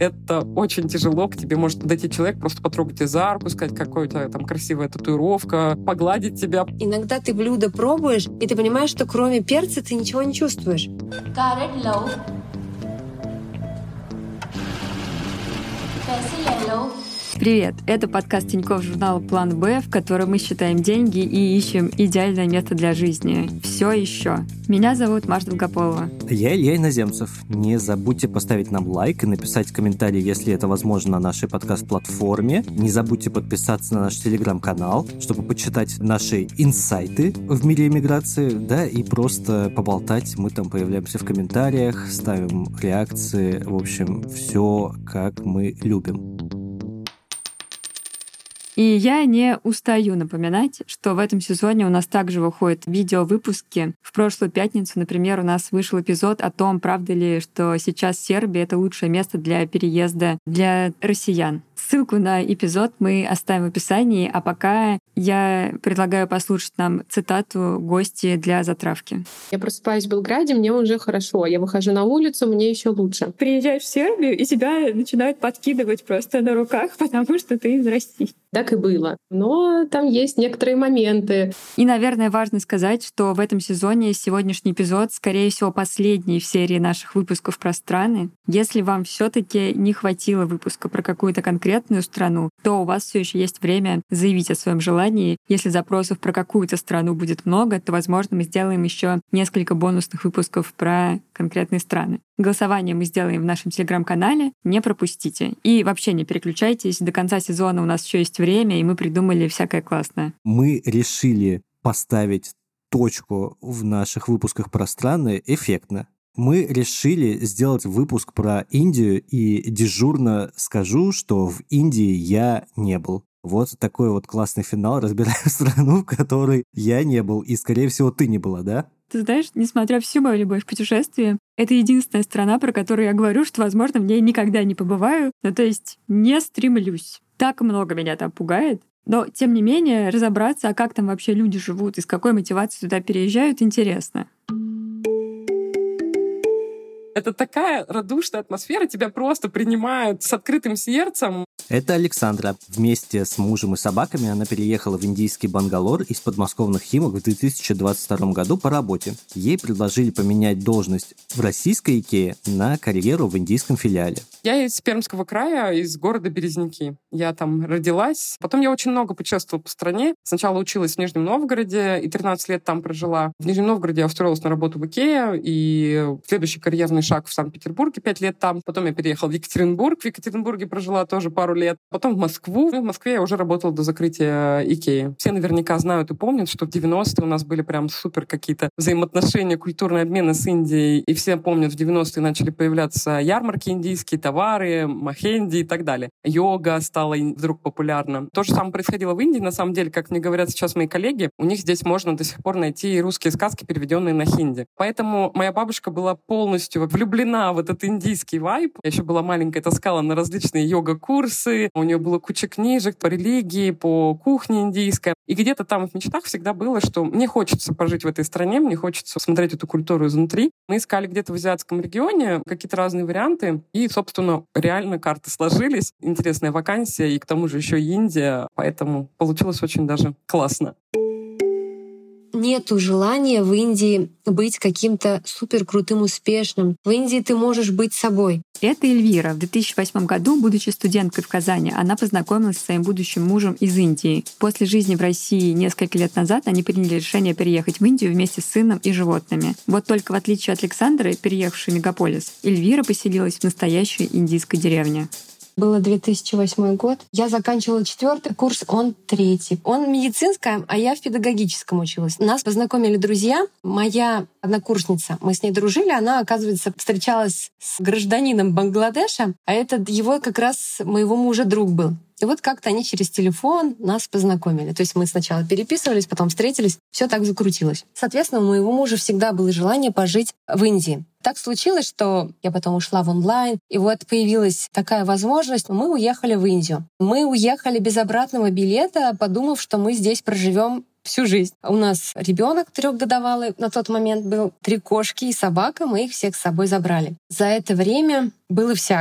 это очень тяжело. К тебе может подойти человек, просто потрогать тебя за руку, сказать, какая у тебя там красивая татуировка, погладить тебя. Иногда ты блюдо пробуешь, и ты понимаешь, что кроме перца ты ничего не чувствуешь. Carrot loaf. Basil yellow. Привет! Это подкаст Тинькофф журнала «План Б», в котором мы считаем деньги и ищем идеальное место для жизни. Все еще. Меня зовут Маша Долгополова. Я Илья Иноземцев. Не забудьте поставить нам лайк и написать комментарий, если это возможно, на нашей подкаст-платформе. Не забудьте подписаться на наш телеграм-канал, чтобы почитать наши инсайты в мире иммиграции, да, и просто поболтать. Мы там появляемся в комментариях, ставим реакции. В общем, все как мы любим. И я не устаю напоминать, что в этом сезоне у нас также выходят видеовыпуски. В прошлую пятницу, например, у нас вышел эпизод о том, правда ли, что сейчас Сербия — это лучшее место для переезда для россиян. Ссылку на эпизод мы оставим в описании, а пока я предлагаю послушать нам цитату гости для затравки. Я просыпаюсь в Белграде, мне уже хорошо. Я выхожу на улицу, мне еще лучше. Приезжаешь в Сербию, и тебя начинают подкидывать просто на руках, потому что ты из России. Так и было. Но там есть некоторые моменты. И, наверное, важно сказать, что в этом сезоне сегодняшний эпизод, скорее всего, последний в серии наших выпусков про страны. Если вам все-таки не хватило выпуска про какую-то конкретную страну, то у вас все еще есть время заявить о своем желании. Если запросов про какую-то страну будет много, то, возможно, мы сделаем еще несколько бонусных выпусков про конкретные страны. Голосование мы сделаем в нашем телеграм-канале, не пропустите. И вообще не переключайтесь, до конца сезона у нас еще есть время, и мы придумали всякое классное. Мы решили поставить точку в наших выпусках про страны эффектно. Мы решили сделать выпуск про Индию, и дежурно скажу, что в Индии я не был. Вот такой вот классный финал. Разбираем страну, в которой я не был, и, скорее всего, ты не была, да? Ты знаешь, несмотря всю мою любовь к путешествиям, это единственная страна, про которую я говорю, что, возможно, в ней никогда не побываю. Ну, то есть не стремлюсь. Так много меня там пугает. Но, тем не менее, разобраться, а как там вообще люди живут и с какой мотивацией туда переезжают, интересно. Это такая радушная атмосфера, тебя просто принимают с открытым сердцем. Это Александра. Вместе с мужем и собаками она переехала в индийский Бангалор из подмосковных Химок в 2022 году по работе. Ей предложили поменять должность в российской Икее на карьеру в индийском филиале. Я из Пермского края, из города Березники. Я там родилась. Потом я очень много путешествовала по стране. Сначала училась в Нижнем Новгороде и 13 лет там прожила. В Нижнем Новгороде я устроилась на работу в Икее, и следующий карьерный шаг в Санкт-Петербурге 5 лет там. Потом я переехала в Екатеринбург. В Екатеринбурге прожила тоже пару лет. Потом в Москву. В Москве я уже работала до закрытия Икеи. Все наверняка знают и помнят, что в 90-е у нас были прям супер какие-то взаимоотношения, культурные обмены с Индией. И все помнят, в 90-е начали появляться ярмарки индийские, товары, махенди и так далее. Йога стала вдруг популярна. То же самое происходило в Индии. На самом деле, как мне говорят сейчас мои коллеги, у них здесь можно до сих пор найти русские сказки, переведенные на хинди. Поэтому моя бабушка была полностью влюблена в этот индийский вайб. Я еще была маленькая, таскала на различные йога-курсы. У нее было куча книжек по религии, по кухне индийской. И где-то там в мечтах всегда было, что мне хочется пожить в этой стране, мне хочется смотреть эту культуру изнутри. Мы искали где-то в азиатском регионе какие-то разные варианты. И, собственно, реально карты сложились. Интересная вакансия, и к тому же еще и Индия. Поэтому получилось очень даже классно. Нету желания в Индии быть каким-то супер крутым, успешным. В Индии ты можешь быть собой. Это Эльвира. В 2008 году, будучи студенткой в Казани, она познакомилась со своим будущим мужем из Индии. После жизни в России несколько лет назад они приняли решение переехать в Индию вместе с сыном и животными. Вот только в отличие от Александры, переехавшей в мегаполис, Эльвира поселилась в настоящей индийской деревне. Было 2008 год. Я заканчивала 4-й курс, он 3-й. Он в медицинском, а я в педагогическом училась. Нас познакомили друзья. Моя однокурсница, мы с ней дружили, она, оказывается, встречалась с гражданином Бангладеша, а этот его как раз моего мужа друг был. И вот как-то они через телефон нас познакомили. То есть мы сначала переписывались, потом встретились. Все так закрутилось. Соответственно, у моего мужа всегда было желание пожить в Индии. Так случилось, что я потом ушла в онлайн, и вот появилась такая возможность. Мы уехали в Индию. Мы уехали без обратного билета, подумав, что мы здесь проживем всю жизнь. У нас ребенок 3-годовалый на тот момент был, 3 кошки и собака, мы их всех с собой забрали. За это время было всякое.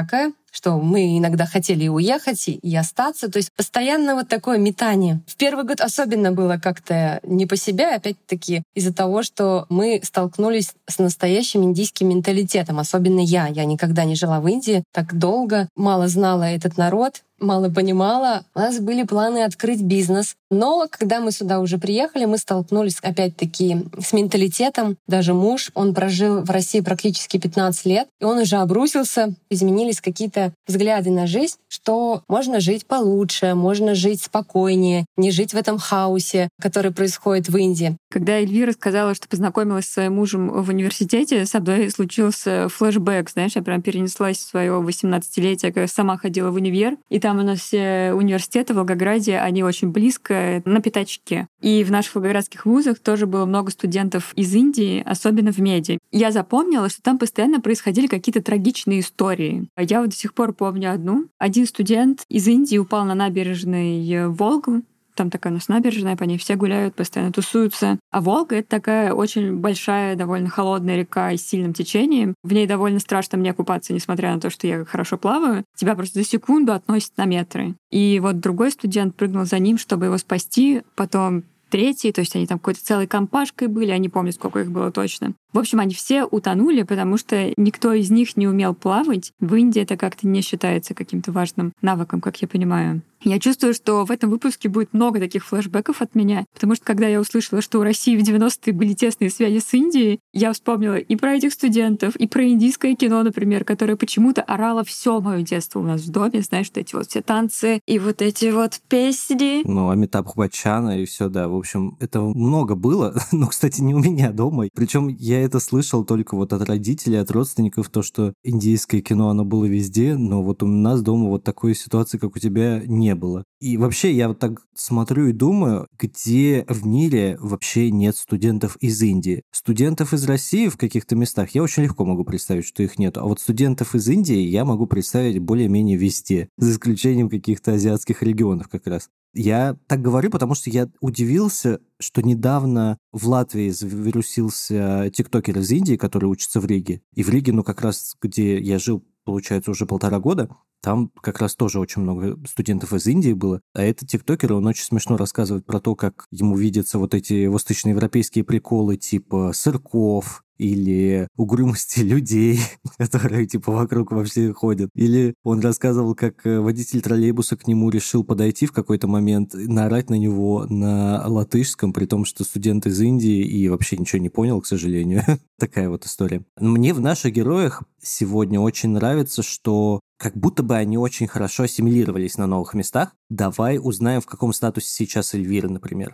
что мы иногда хотели и уехать, и остаться. То есть постоянно вот такое метание. В первый год особенно было как-то не по себе, опять-таки из-за того, что мы столкнулись с настоящим индийским менталитетом. Особенно я. Я никогда не жила в Индии так долго, мало знала этот народ, мало понимала. У нас были планы открыть бизнес. Но когда мы сюда уже приехали, мы столкнулись опять-таки с менталитетом. Даже муж, он прожил в России практически 15 лет, и он уже обрусился, изменились какие-то взгляды на жизнь, что можно жить получше, можно жить спокойнее, не жить в этом хаосе, который происходит в Индии. Когда Эльвира сказала, что познакомилась со своим мужем в университете, со мной случился флешбэк, знаешь, я прям перенеслась в свое 18-летие, когда сама ходила в универ, и там у нас все университеты в Волгограде, они очень близко, на пятачке. И в наших волгоградских вузах тоже было много студентов из Индии, особенно в меди. Я запомнила, что там постоянно происходили какие-то трагичные истории. Я вот до сих пор помню одну. Один студент из Индии упал на набережной Волгу. Там такая у нас набережная, по ней все гуляют, постоянно тусуются. А Волга — это такая очень большая, довольно холодная река с сильным течением. В ней довольно страшно мне купаться, несмотря на то, что я хорошо плаваю. Тебя просто за секунду относят на метры. И вот другой студент прыгнул за ним, чтобы его спасти. Потом третий, то есть они там какой-то целой компашкой были, я не помню, сколько их было точно. В общем, они все утонули, потому что никто из них не умел плавать. В Индии это как-то не считается каким-то важным навыком, как я понимаю. Я чувствую, что в этом выпуске будет много таких флешбэков от меня, потому что когда я услышала, что у России в 90-е были тесные связи с Индией, я вспомнила и про этих студентов, и про индийское кино, например, которое почему-то орало все мое детство у нас в доме, знаешь, вот эти вот все танцы и вот эти вот песни. Ну, Амитабх Баччана и все, да. В общем, это много было, но, кстати, не у меня дома. Причем я это слышал только вот от родителей, от родственников, то, что индийское кино, оно было везде, но вот у нас дома вот такой ситуации, как у тебя, не было. И вообще я вот так смотрю и думаю, где в мире вообще нет студентов из Индии. Студентов из России в каких-то местах я очень легко могу представить, что их нет. А вот студентов из Индии я могу представить более-менее везде, за исключением каких-то азиатских регионов как раз. Я так говорю, потому что я удивился, что недавно в Латвии завирусился тиктокер из Индии, который учится в Риге. И в Риге, ну как раз где я жил, получается, уже 1,5 года, там как раз тоже очень много студентов из Индии было. А этот тиктокер, он очень смешно рассказывает про то, как ему видятся вот эти восточноевропейские приколы типа сырков или угрюмости людей, которые типа вокруг вообще ходят. Или он рассказывал, как водитель троллейбуса к нему решил подойти в какой-то момент, наорать на него на латышском, при том, что студент из Индии и вообще ничего не понял, к сожалению. Такая вот история. Мне в наших героях сегодня очень нравится, что как будто бы они очень хорошо ассимилировались на новых местах. Давай узнаем, в каком статусе сейчас Эльвира, например.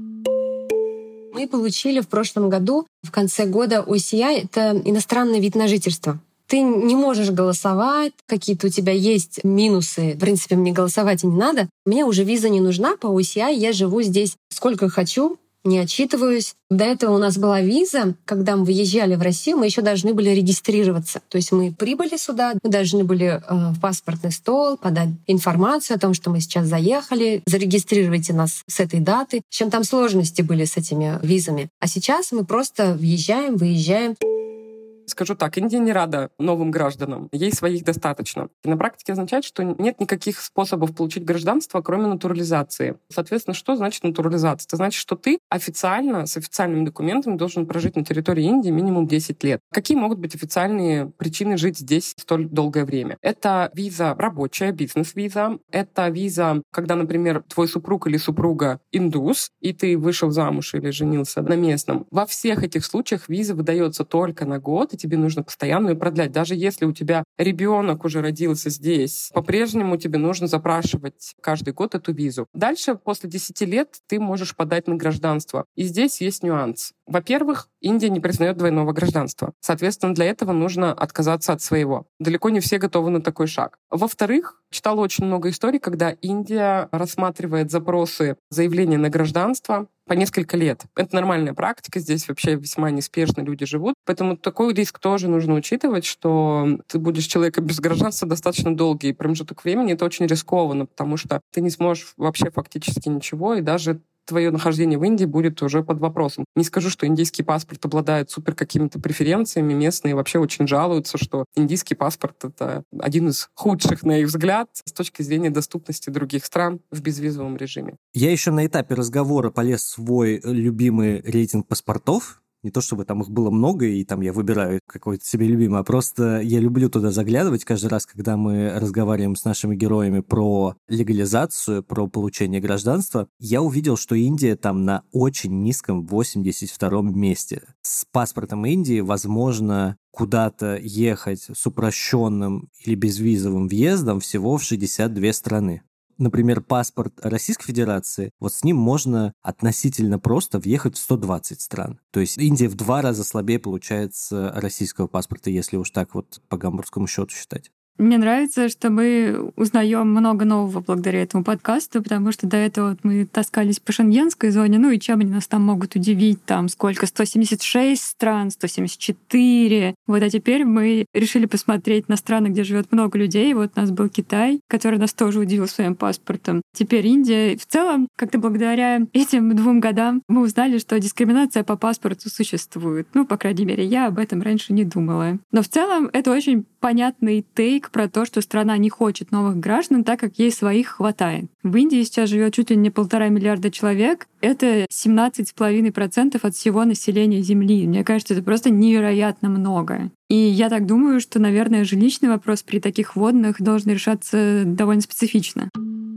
Мы получили в прошлом году, в конце года, OCI — это иностранный вид на жительство. Ты не можешь голосовать, какие-то у тебя есть минусы. В принципе, мне голосовать и не надо. Мне уже виза не нужна по OCI, я живу здесь сколько хочу, не отчитываюсь. До этого у нас была виза. Когда мы выезжали в Россию, мы еще должны были регистрироваться. То есть мы прибыли сюда, мы должны были в паспортный стол подать информацию о том, что мы сейчас заехали, зарегистрируйте нас с этой даты. В общем, там сложности были с этими визами. А сейчас мы просто въезжаем, выезжаем. Скажу так, Индия не рада новым гражданам, ей своих достаточно. И на практике означает, что нет никаких способов получить гражданство, кроме натурализации. Соответственно, что значит натурализация? Это значит, что ты официально, с официальными документами должен прожить на территории Индии минимум 10 лет. Какие могут быть официальные причины жить здесь столь долгое время? Это виза рабочая, бизнес-виза. Это виза, когда, например, твой супруг или супруга индус, и ты вышел замуж или женился на местном. Во всех этих случаях виза выдается только на год, и тебе нужно постоянно ее продлять. Даже если у тебя ребенок уже родился здесь, по-прежнему тебе нужно запрашивать каждый год эту визу. Дальше, после 10 лет, ты можешь подать на гражданство. И здесь есть нюанс. Во-первых, Индия не признает двойного гражданства. Соответственно, для этого нужно отказаться от своего. Далеко не все готовы на такой шаг. Во-вторых, читала очень много историй, когда Индия рассматривает запросы заявления на гражданство по несколько лет. Это нормальная практика, здесь вообще весьма неспешно люди живут, поэтому такой риск тоже нужно учитывать, что ты будешь человеком без гражданства достаточно долгий промежуток времени, это очень рискованно, потому что ты не сможешь вообще фактически ничего, и даже твое нахождение в Индии будет уже под вопросом. Не скажу, что индийский паспорт обладает супер какими-то преференциями. Местные вообще очень жалуются, что индийский паспорт — это один из худших, на их взгляд, с точки зрения доступности других стран в безвизовом режиме. Я еще на этапе разговора полез в свой любимый рейтинг паспортов. Не то чтобы там их было много, и там я выбираю какой-то себе любимый, а просто я люблю туда заглядывать каждый раз, когда мы разговариваем с нашими героями про легализацию, про получение гражданства. Я увидел, что Индия там на очень низком 82-м месте. С паспортом Индии возможно куда-то ехать с упрощенным или безвизовым въездом всего в 62 страны. Например, паспорт Российской Федерации, вот с ним можно относительно просто въехать в 120 стран. То есть Индия в 2 раза слабее получается российского паспорта, если уж так вот по гамбургскому счету считать. Мне нравится, что мы узнаем много нового благодаря этому подкасту, потому что до этого вот мы таскались по шенгенской зоне, ну и чем они нас там могут удивить, там сколько, 176 стран, 174. Вот, а теперь мы решили посмотреть на страны, где живет много людей. Вот у нас был Китай, который нас тоже удивил своим паспортом. Теперь Индия. В целом, как-то благодаря этим 2 годам мы узнали, что дискриминация по паспорту существует. Ну, по крайней мере, я об этом раньше не думала. Но в целом это очень понятный тейк про то, что страна не хочет новых граждан, так как ей своих хватает. В Индии сейчас живет чуть ли не 1,5 миллиарда человек. Это 17,5% от всего населения Земли. Мне кажется, это просто невероятно много. И я так думаю, что, наверное, жилищный вопрос при таких вводных должен решаться довольно специфично.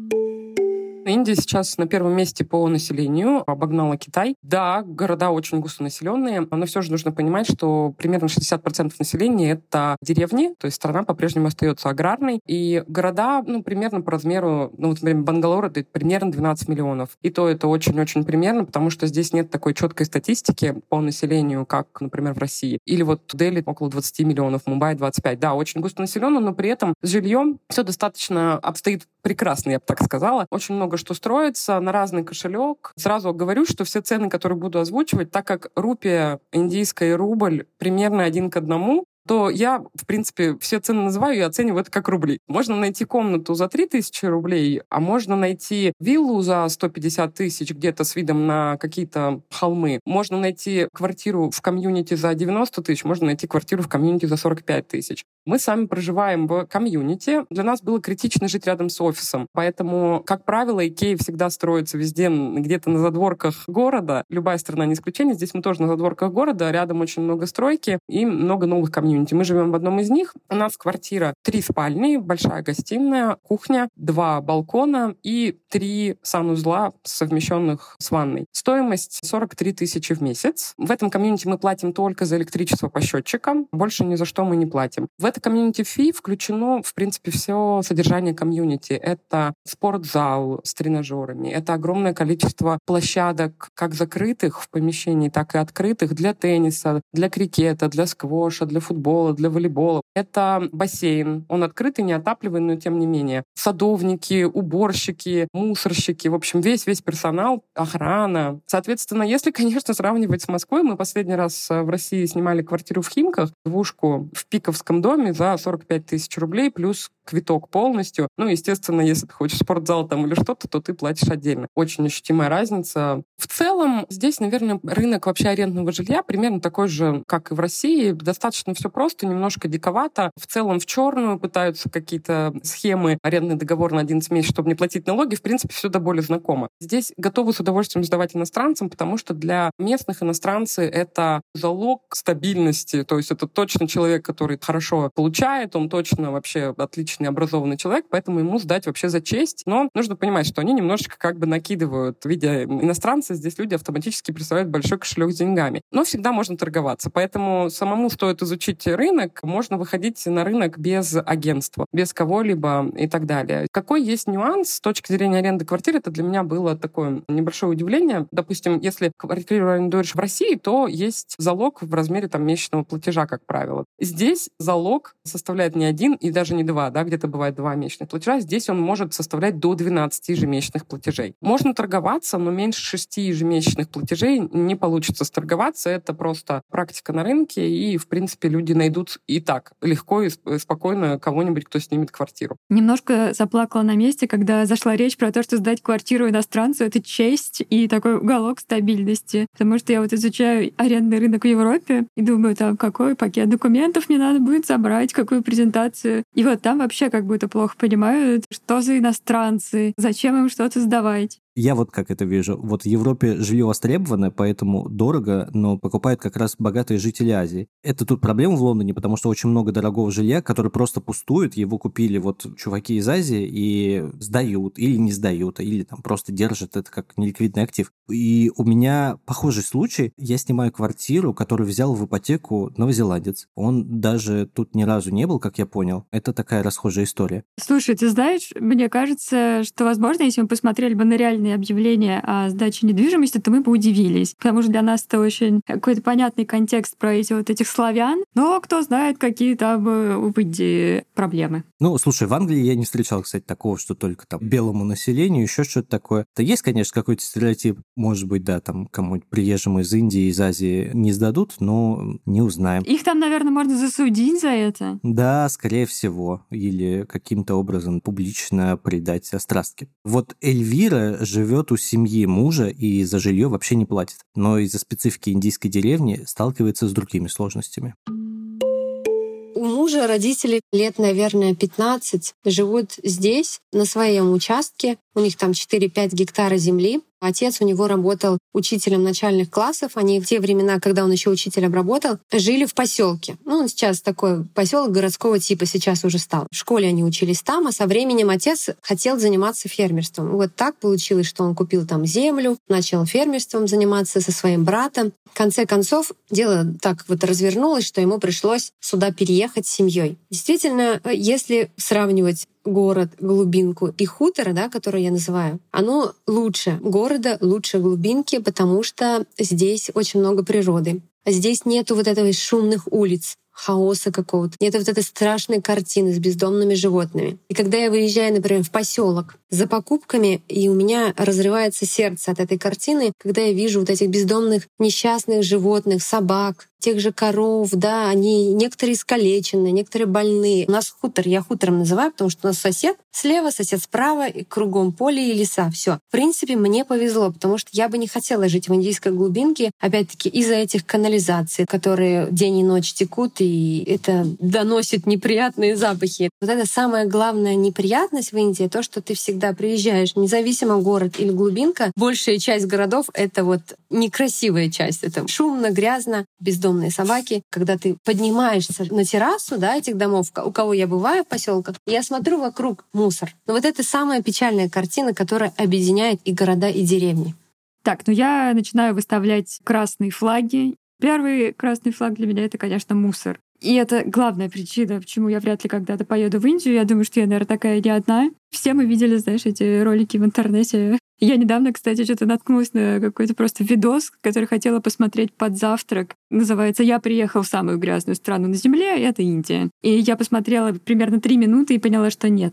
Индия сейчас на 1-м месте по населению, обогнала Китай. Да, города очень густонаселенные, но все же нужно понимать, что примерно 60% населения — это деревни, то есть страна по-прежнему остается аграрной. И города, примерно по размеру, вот, например, Бангалор — это примерно 12 миллионов. И то это очень-очень примерно, потому что здесь нет такой четкой статистики по населению, как, например, в России. Или вот Дели около 20 миллионов, Мумбаи 25. Да, очень густонаселенно, но при этом с жильем все достаточно обстоит прекрасно, я бы так сказала. Очень много что строится на разный кошелек. Сразу говорю, что все цены, которые буду озвучивать, так как рупия индийская и рубль примерно 1 к 1, то я, в принципе, все цены называю и оцениваю это как рубли. Можно найти комнату за 3000 рублей, а можно найти виллу за 150 тысяч где-то с видом на какие-то холмы. Можно найти квартиру в комьюнити за 90 тысяч, можно найти квартиру в комьюнити за 45 тысяч. Мы сами проживаем в комьюнити. Для нас было критично жить рядом с офисом. Поэтому, как правило, Икея всегда строится везде, где-то на задворках города. Любая страна не исключение. Здесь мы тоже на задворках города. Рядом очень много стройки и много новых комьюнити. Мы живем в одном из них. У нас квартира 3 спальни, большая гостиная, кухня, 2 балкона и 3 санузла, совмещенных с ванной. Стоимость 43 тысячи в месяц. В этом комьюнити мы платим только за электричество по счетчикам. Больше ни за что мы не платим. В это комьюнити-фи включено, в принципе, все содержание комьюнити. Это спортзал с тренажерами, это огромное количество площадок, как закрытых в помещении, так и открытых для тенниса, для крикета, для сквоша, для футбола, для волейбола. Это бассейн. Он открытый, неотапливаемый, но тем не менее. Садовники, уборщики, мусорщики, в общем, весь персонал, охрана. Соответственно, если, конечно, сравнивать с Москвой, мы последний раз в России снимали квартиру в Химках, двушку в Пиковском доме за 45 тысяч рублей, плюс квиток полностью. Естественно, если ты хочешь спортзал там или что-то, то ты платишь отдельно. Очень ощутимая разница. В целом, здесь, наверное, рынок вообще арендного жилья примерно такой же, как и в России. Достаточно все просто, немножко диковато. В целом в черную пытаются какие-то схемы, арендный договор на 11 месяцев, чтобы не платить налоги. В принципе, все до боли знакомо. Здесь готовы с удовольствием сдавать иностранцам, потому что для местных иностранцы это залог стабильности. То есть это точно человек, который хорошо получает, он точно вообще отличный образованный человек, поэтому ему сдать вообще за честь. Но нужно понимать, что они немножечко как бы накидывают. Видя иностранца, здесь люди автоматически представляют большой кошелек с деньгами. Но всегда можно торговаться. Поэтому самому стоит изучить рынок. Можно выходить на рынок без агентства, без кого-либо и так далее. Какой есть нюанс с точки зрения аренды квартиры? Это для меня было такое небольшое удивление. Допустим, если квартиру арендуешь в России, то есть залог в размере месячного платежа, как правило. Здесь залог составляет не 1 и даже не 2 где-то бывает 2 месячных платежа, здесь он может составлять до 12 ежемесячных платежей. Можно торговаться, но меньше 6 ежемесячных платежей не получится сторговаться. Это просто практика на рынке, и, в принципе, люди найдут и так легко и спокойно кого-нибудь, кто снимет квартиру. Немножко заплакала на месте, когда зашла речь про то, что сдать квартиру иностранцу — это честь и такой уголок стабильности. Потому что я вот изучаю арендный рынок в Европе и думаю, там, какой пакет документов мне надо будет собрать, какую презентацию. И вот там вообще как будто плохо понимают, что за иностранцы, зачем им что-то сдавать. Я вот как это вижу. Вот в Европе жилье востребовано, поэтому дорого, но покупают как раз богатые жители Азии. Это тут проблема в Лондоне, потому что очень много дорогого жилья, которое просто пустует. Его купили вот чуваки из Азии и сдают, или не сдают, или там просто держат это как неликвидный актив. И у меня похожий случай. Я снимаю квартиру, которую взял в ипотеку новозеландец. Он даже тут ни разу не был, как я понял. Это такая расхожая история. Слушай, ты знаешь, мне кажется, что, возможно, если мы посмотрели бы на реальные объявления о сдаче недвижимости, то мы бы удивились. Потому что для нас это очень какой-то понятный контекст про этих славян. Но кто знает, какие там у Индии проблемы. Ну, слушай, в Англии я не встречал, кстати, такого, что только там белому населению, еще что-то такое. Да есть, конечно, какой-то стереотип. Может быть, да, там кому-нибудь приезжим из Индии, из Азии не сдадут, но не узнаем. Их там, наверное, можно засудить за это. Да, скорее всего. Или каким-то образом публично придать острастке. Вот Эльвира живет у семьи мужа и за жилье вообще не платит. Но из-за специфики индийской деревни сталкивается с другими сложностями. У мужа родители лет, наверное, 15 живут здесь, на своем участке. У них там 4-5 гектара земли. Отец у него работал учителем начальных классов. Они в те времена, когда он еще учителем работал, жили в поселке. Ну, он сейчас такой поселок городского типа сейчас уже стал. В школе они учились там, а со временем отец хотел заниматься фермерством. Вот так получилось, что он купил там землю, начал фермерством заниматься со своим братом. В конце концов, дело так вот развернулось, что ему пришлось сюда переехать с семьей. Действительно, если сравнивать город, глубинку и хутор, да, который я называю, оно лучше города, лучше глубинки, потому что здесь очень много природы. Здесь нету вот этого шумных улиц, хаоса какого-то. Нет вот этой страшной картины с бездомными животными. И когда я выезжаю, например, в поселок за покупками, и у меня разрывается сердце от этой картины, когда я вижу вот этих бездомных несчастных животных, собак, тех же коров, да, они некоторые искалеченные, некоторые больные. У нас хутор, я хутором называю, потому что у нас сосед слева, сосед справа, и кругом поле и леса. Все. В принципе, мне повезло, потому что я бы не хотела жить в индийской глубинке, опять-таки, из-за этих канализаций, которые день и ночь текут, и это доносит неприятные запахи. Вот это самая главная неприятность в Индии, то, что ты всегда приезжаешь, независимо город или глубинка, большая часть городов — это вот некрасивая часть. Это шумно, грязно, бездомные собаки. Когда ты поднимаешься на террасу, да, этих домов, у кого я бываю в поселках, я смотрю вокруг мусор. Но вот это самая печальная картина, которая объединяет и города, и деревни. Так, ну я начинаю выставлять красные флаги. Первый красный флаг для меня — это, конечно, мусор. И это главная причина, почему я вряд ли когда-то поеду в Индию. Я думаю, что я, наверное, такая не одна. Все мы видели, знаешь, эти ролики в интернете. Я недавно, кстати, что-то наткнулась на какой-то просто видос, который хотела посмотреть под завтрак. Называется «Я приехал в самую грязную страну на Земле», и это Индия. И я посмотрела примерно 3 минуты и поняла, что нет,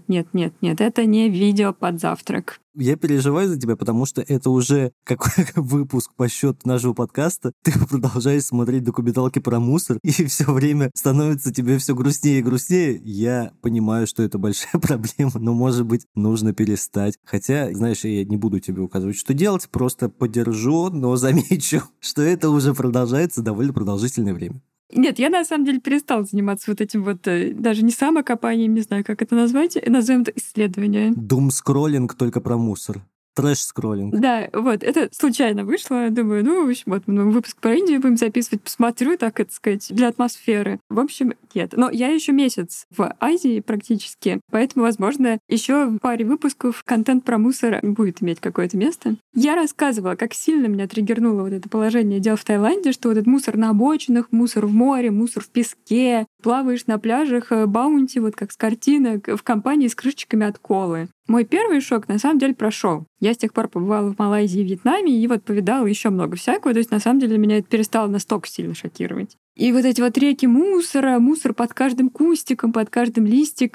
это не видео под завтрак. Я переживаю за тебя, потому что это уже какой выпуск по счету нашего подкаста. Ты продолжаешь смотреть документалки про мусор, и все время становится тебе все грустнее и грустнее. Я понимаю, что это большая проблема, но, может быть, нужно перестать. Хотя, знаешь, я не буду тебе указывать, что делать, просто подержу, но замечу, что это уже продолжается довольно продолжительное время. Нет, я на самом деле перестала заниматься вот этим вот, даже не самокопанием, не знаю, как это назвать, назовем это исследование. Думскроллинг только про мусор. Трэш-скроллинг. Да, вот, это случайно вышло. Думаю, ну, в общем, вот мы выпуск про Индию будем записывать, посмотрю, так это сказать, для атмосферы. В общем, нет. Но я еще месяц в Азии практически, поэтому, возможно, еще в паре выпусков контент про мусор будет иметь какое-то место. Я рассказывала, как сильно меня триггернуло вот это положение дел в Таиланде, что вот этот мусор на обочинах, мусор в море, мусор в песке, плаваешь на пляжах баунти, вот как с картинок, в компании с крышечками от колы. Мой первый шок на самом деле прошел. Я с тех пор побывала в Малайзии и Вьетнаме и вот повидала еще много всякого. То есть на самом деле меня это перестало настолько сильно шокировать. И вот эти вот реки мусора, мусор под каждым кустиком, под каждым листиком.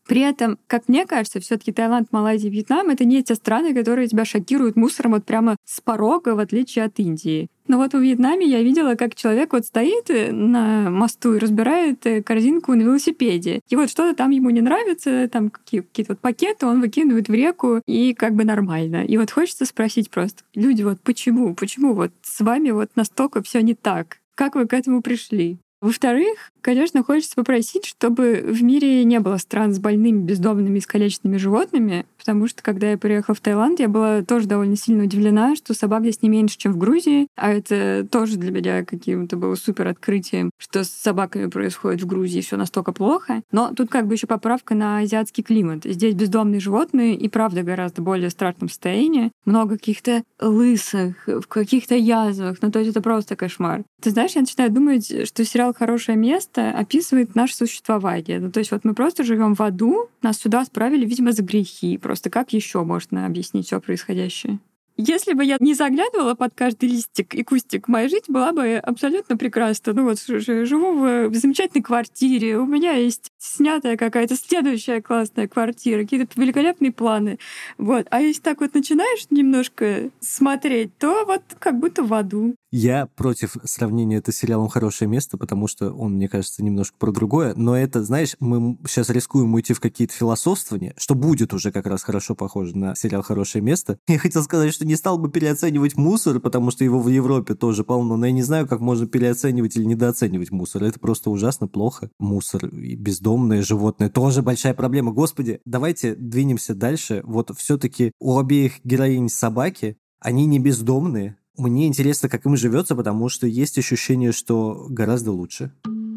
При этом, как мне кажется, все-таки Таиланд, Малайзия, Вьетнам — это не те страны, которые тебя шокируют мусором вот прямо с порога, в отличие от Индии. Но вот в Вьетнаме я видела, как человек вот стоит на мосту и разбирает корзинку на велосипеде. И вот что-то там ему не нравится, там какие-то вот пакеты он выкидывает в реку, и как бы нормально. И вот хочется спросить просто, люди, вот почему вот с вами вот настолько все не так? Как вы к этому пришли? Во-вторых, конечно, хочется попросить, чтобы в мире не было стран с больными, бездомными, искалеченными животными, потому что, когда я приехала в Таиланд, я была тоже довольно сильно удивлена, что собак здесь не меньше, чем в Грузии, а это тоже для меня каким-то было супер открытием, что с собаками происходит в Грузии все настолько плохо. Но тут как бы еще поправка на азиатский климат. Здесь бездомные животные и правда гораздо более страшном состоянии. Много каких-то лысых, в каких-то язвах. Ну, то есть это просто кошмар. Ты знаешь, я начинаю думать, что сериал «Хорошее место» описывает наше существование. Ну, то есть вот мы просто живем в аду, нас сюда отправили, видимо, за грехи. Просто как еще можно объяснить все происходящее? Если бы я не заглядывала под каждый листик и кустик, моя жизнь была бы абсолютно прекрасна. Ну вот живу в замечательной квартире, у меня есть снятая какая-то следующая классная квартира, какие-то великолепные планы. Вот. А если так вот начинаешь немножко смотреть, то вот как будто в аду. Я против сравнения это с сериалом «Хорошее место», потому что он, мне кажется, немножко про другое. Но это, знаешь, мы сейчас рискуем уйти в какие-то философствования, что будет уже как раз хорошо похоже на сериал «Хорошее место». Я хотел сказать, что не стал бы переоценивать мусор, потому что его в Европе тоже полно. Но я не знаю, как можно переоценивать или недооценивать мусор. Это просто ужасно плохо. Мусор и бездомные животные тоже большая проблема. Господи, давайте двинемся дальше. Вот все-таки у обеих героинь собаки, они не бездомные. Мне интересно, как им живется, потому что есть ощущение, что гораздо лучше.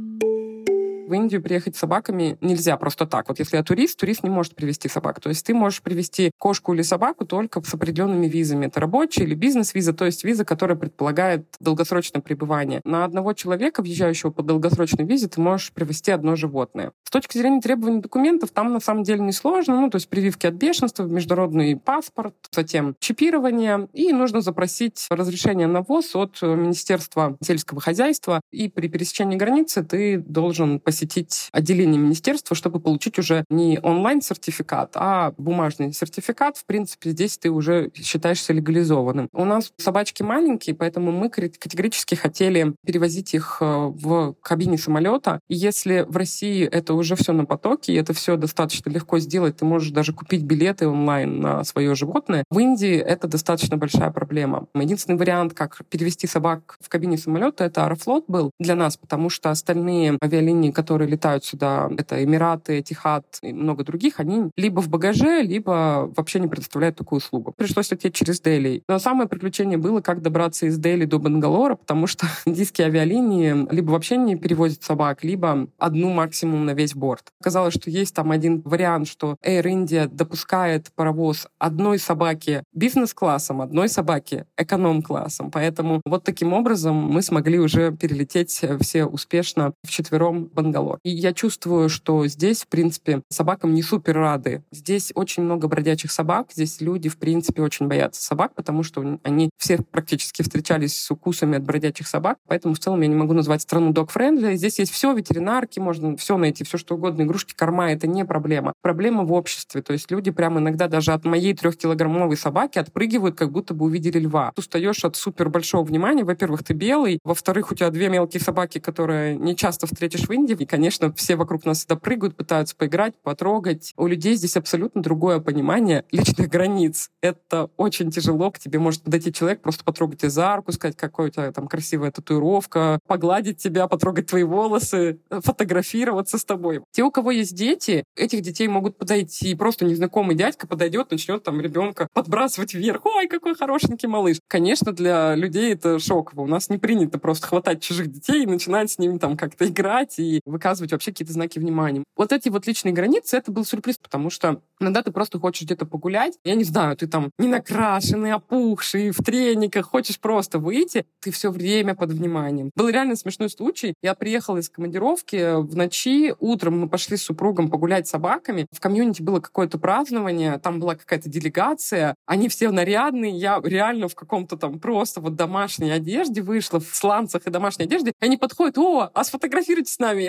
В Индию приехать с собаками нельзя просто так. Вот если я турист не может привезти собак. То есть ты можешь привезти кошку или собаку только с определенными визами. Это рабочая или бизнес-виза, то есть виза, которая предполагает долгосрочное пребывание. На одного человека, въезжающего по долгосрочной визе, ты можешь привезти одно животное. С точки зрения требований документов, там на самом деле несложно. Ну, то есть прививки от бешенства, международный паспорт, затем чипирование. И нужно запросить разрешение на ввоз от Министерства сельского хозяйства. И при пересечении границы ты должен посетить отделение министерства, чтобы получить уже не онлайн-сертификат, а бумажный сертификат. В принципе, здесь ты уже считаешься легализованным. У нас собачки маленькие, поэтому мы категорически хотели перевозить их в кабине самолета. И если в России это уже все на потоке, и это все достаточно легко сделать, ты можешь даже купить билеты онлайн на свое животное, в Индии это достаточно большая проблема. Единственный вариант, как перевести собак в кабине самолета, это Аэрофлот был для нас, потому что остальные авиалинии, которые летают сюда, это Эмираты, Этихад и много других, они либо в багаже, либо вообще не предоставляют такую услугу. Пришлось лететь через Дели. Но самое приключение было, как добраться из Дели до Бангалора, потому что индийские авиалинии либо вообще не перевозят собак, либо одну максимум на весь борт. Оказалось, что есть там один вариант, что Air India допускает паровоз одной собаки бизнес-классом, одной собаки эконом-классом. Поэтому вот таким образом мы смогли уже перелететь все успешно вчетвером Бангалор. И я чувствую, что здесь, в принципе, собакам не супер рады. Здесь очень много бродячих собак. Здесь люди, в принципе, очень боятся собак, потому что они все практически встречались с укусами от бродячих собак. Поэтому в целом я не могу назвать страну dog-friendly. Здесь есть все, ветеринарки, можно все найти, все что угодно, игрушки, корма — это не проблема. Проблема в обществе. То есть люди прямо иногда даже от моей 3-килограммовой собаки отпрыгивают, как будто бы увидели льва. Ты устаешь от супер большого внимания. Во-первых, ты белый. Во-вторых, у тебя 2 мелкие собаки, которые не часто встретишь в Индии. И, конечно, все вокруг нас всегда прыгают, пытаются поиграть, потрогать. У людей здесь абсолютно другое понимание личных границ. Это очень тяжело. К тебе может подойти человек, просто потрогать тебя за руку, сказать, какая у тебя там красивая татуировка, погладить тебя, потрогать твои волосы, фотографироваться с тобой. Те, у кого есть дети, этих детей могут подойти. Просто незнакомый дядька подойдет, начнет там ребенка подбрасывать вверх. Ой, какой хорошенький малыш. Конечно, для людей это шоково. У нас не принято просто хватать чужих детей и начинать с ними там как-то играть и выказывать вообще какие-то знаки внимания. Вот эти вот личные границы, это был сюрприз, потому что иногда ты просто хочешь где-то погулять, я не знаю, ты там не накрашенный, опухший, в трениках, хочешь просто выйти, ты все время под вниманием. Был реально смешной случай. Я приехала из командировки в ночи, утром мы пошли с супругом погулять с собаками. В комьюнити было какое-то празднование, там была какая-то делегация, они все нарядные, я реально в каком-то там просто вот домашней одежде вышла, в сланцах и домашней одежде, и они подходят: о, а сфотографируйте с нами.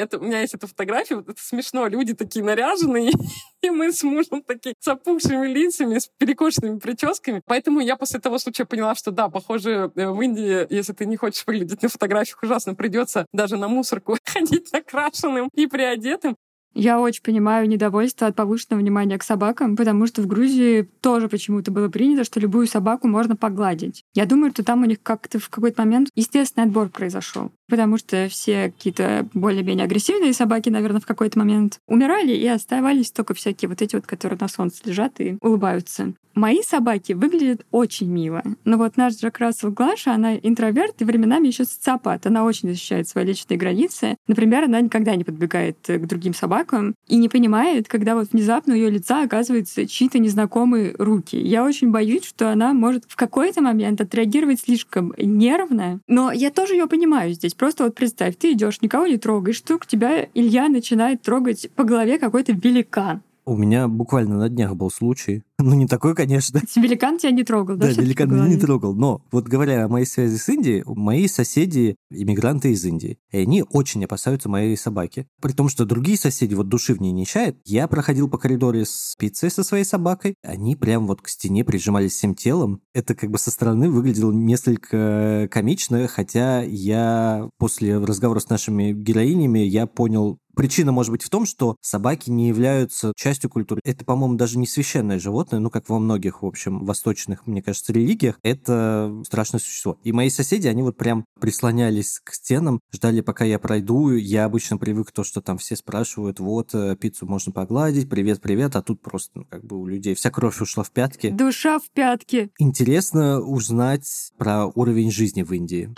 у меня есть эта фотография, вот это смешно, люди такие наряженные, и мы с мужем такие с опухшими лицами, с перекошенными прическами. Поэтому я после того случая поняла, что да, похоже, в Индии, если ты не хочешь выглядеть на фотографиях ужасно, придется даже на мусорку ходить накрашенным и приодетым. Я очень понимаю недовольство от повышенного внимания к собакам, потому что в Грузии тоже почему-то было принято, что любую собаку можно погладить. Я думаю, что там у них как-то в какой-то момент естественный отбор произошел, потому что все какие-то более-менее агрессивные собаки, наверное, в какой-то момент умирали, и оставались только всякие вот эти вот, которые на солнце лежат и улыбаются. Мои собаки выглядят очень мило. Но вот наш Джек Рассел Глаша, она интроверт и временами еще социопат. Она очень защищает свои личные границы. Например, она никогда не подбегает к другим собакам и не понимает, когда вот внезапно у ее лица оказываются чьи-то незнакомые руки. Я очень боюсь, что она может в какой-то момент отреагировать слишком нервно. Но я тоже ее понимаю здесь. Просто вот представь, ты идешь, никого не трогаешь, вдруг тебя Илья начинает трогать по голове какой-то великан. У меня буквально на днях был случай. Ну, не такой, конечно. Великан тебя не трогал, да? Да, великан меня не трогал. Но вот говоря о моей связи с Индией, мои соседи — иммигранты из Индии. И они очень опасаются моей собаки. При том, что другие соседи вот души в ней не чают. Я проходил по коридору с пиццей со своей собакой. Они прям вот к стене прижимались всем телом. Это как бы со стороны выглядело несколько комично, хотя я после разговора с нашими героинями я понял, причина может быть в том, что собаки не являются частью культуры. Это, по-моему, даже не священное животное, ну, как во многих, в общем, восточных, мне кажется, религиях. Это страшное существо. И мои соседи, они вот прям прислонялись к стенам, ждали, пока я пройду. Я обычно привык к тому, что там все спрашивают, вот, пиццу можно погладить, привет, привет, а тут просто, ну, как бы у людей вся кровь ушла в пятки. Душа в пятки. Интересно узнать про уровень жизни в Индии.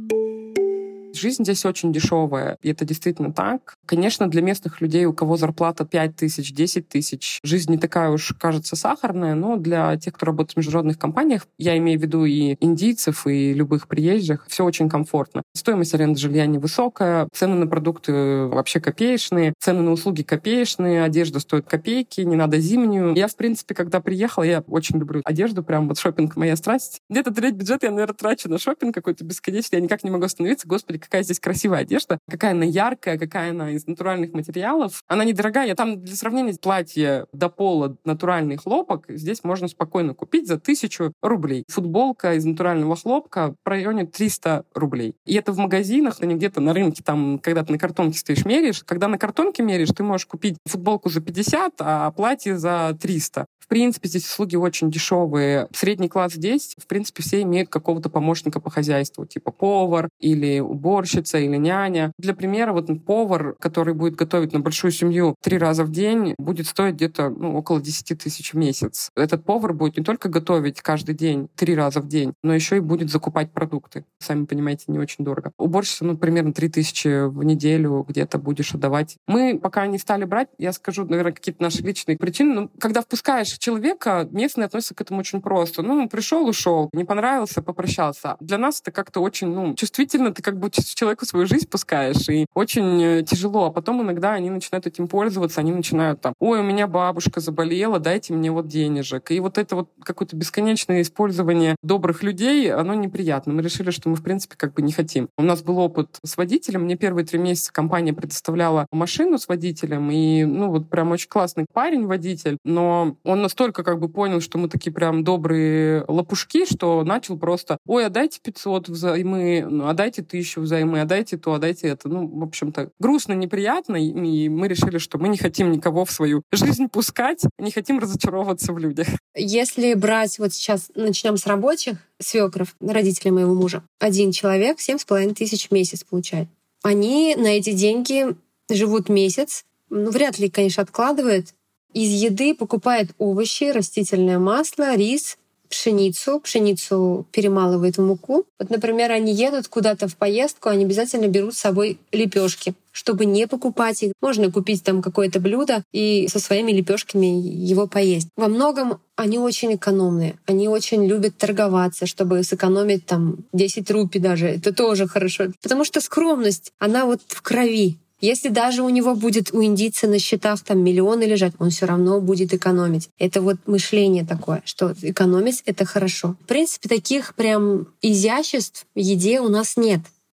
Жизнь здесь очень дешевая, и это действительно так. Конечно, для местных людей, у кого зарплата 5 тысяч, 10 тысяч, жизнь не такая уж, кажется, сахарная, но для тех, кто работает в международных компаниях, я имею в виду и индийцев, и любых приезжих, все очень комфортно. Стоимость аренды жилья невысокая, цены на продукты вообще копеечные, цены на услуги копеечные, одежда стоит копейки, не надо зимнюю. Я, в принципе, когда приехала, я очень люблю одежду, прям вот шопинг моя страсть. Где-то треть бюджета я, наверное, трачу на шопинг какой-то бесконечный, я никак не могу остановиться. Господи, какая здесь красивая одежда, какая она яркая, какая она из натуральных материалов. Она недорогая. Я там для сравнения платье до пола натуральный хлопок здесь можно спокойно купить за 1000 рублей. Футболка из натурального хлопка в районе 300 рублей. И это в магазинах, а не где-то на рынке, там, когда ты на картонке стоишь, меряешь. Когда на картонке меряешь, ты можешь купить футболку за 50, а платье за 300. В принципе, здесь услуги очень дешевые. Средний класс здесь, в принципе, все имеют какого-то помощника по хозяйству, типа повар или уборщица или няня. Для примера, вот повар, который будет готовить на большую семью 3 раза в день, будет стоить где-то около 10 тысяч в месяц. Этот повар будет не только готовить каждый день 3 раза в день, но еще и будет закупать продукты. Сами понимаете, не очень дорого. Уборщица, примерно 3000 в неделю где-то будешь отдавать. Мы пока не стали брать, я скажу, наверное, какие-то наши личные причины. Когда впускаешь человека, местные относятся к этому очень просто. Пришел, ушел, не понравился, попрощался. Для нас это как-то очень, чувствительно, ты как бы человеку свою жизнь пускаешь, и очень тяжело. А потом иногда они начинают этим пользоваться, они начинают ой, у меня бабушка заболела, дайте мне вот денежек. И вот это вот какое-то бесконечное использование добрых людей, оно неприятно. Мы решили, что мы, в принципе, как бы не хотим. У нас был опыт с водителем. Мне первые 3 месяца компания предоставляла машину с водителем, и, прям очень классный парень-водитель, но он настолько как бы понял, что мы такие прям добрые лопушки, что начал просто, ой, а дайте 500 взаймы, а дайте 1000 взаймы, а дайте то, а дайте это. В общем-то, грустно, неприятно, и мы решили, что мы не хотим никого в свою жизнь пускать, не хотим разочаровываться в людях. Если брать вот сейчас, начнем с рабочих, свекров, родителей моего мужа, один человек 7500 в месяц получает. Они на эти деньги живут месяц, вряд ли, конечно, откладывают. Из еды покупает овощи, растительное масло, рис, пшеницу. Пшеницу перемалывают в муку. Вот, например, они едут куда-то в поездку, они обязательно берут с собой лепешки, чтобы не покупать их. Можно купить там какое-то блюдо и со своими лепешками его поесть. Во многом они очень экономные. Они очень любят торговаться, чтобы сэкономить 10 рупий даже. Это тоже хорошо. Потому что скромность, она вот в крови. Если даже у него будет у индийца на счетах миллионы лежать, он все равно будет экономить. Это вот мышление такое, что экономить — это хорошо. В принципе, таких прям изяществ в еде у нас нет.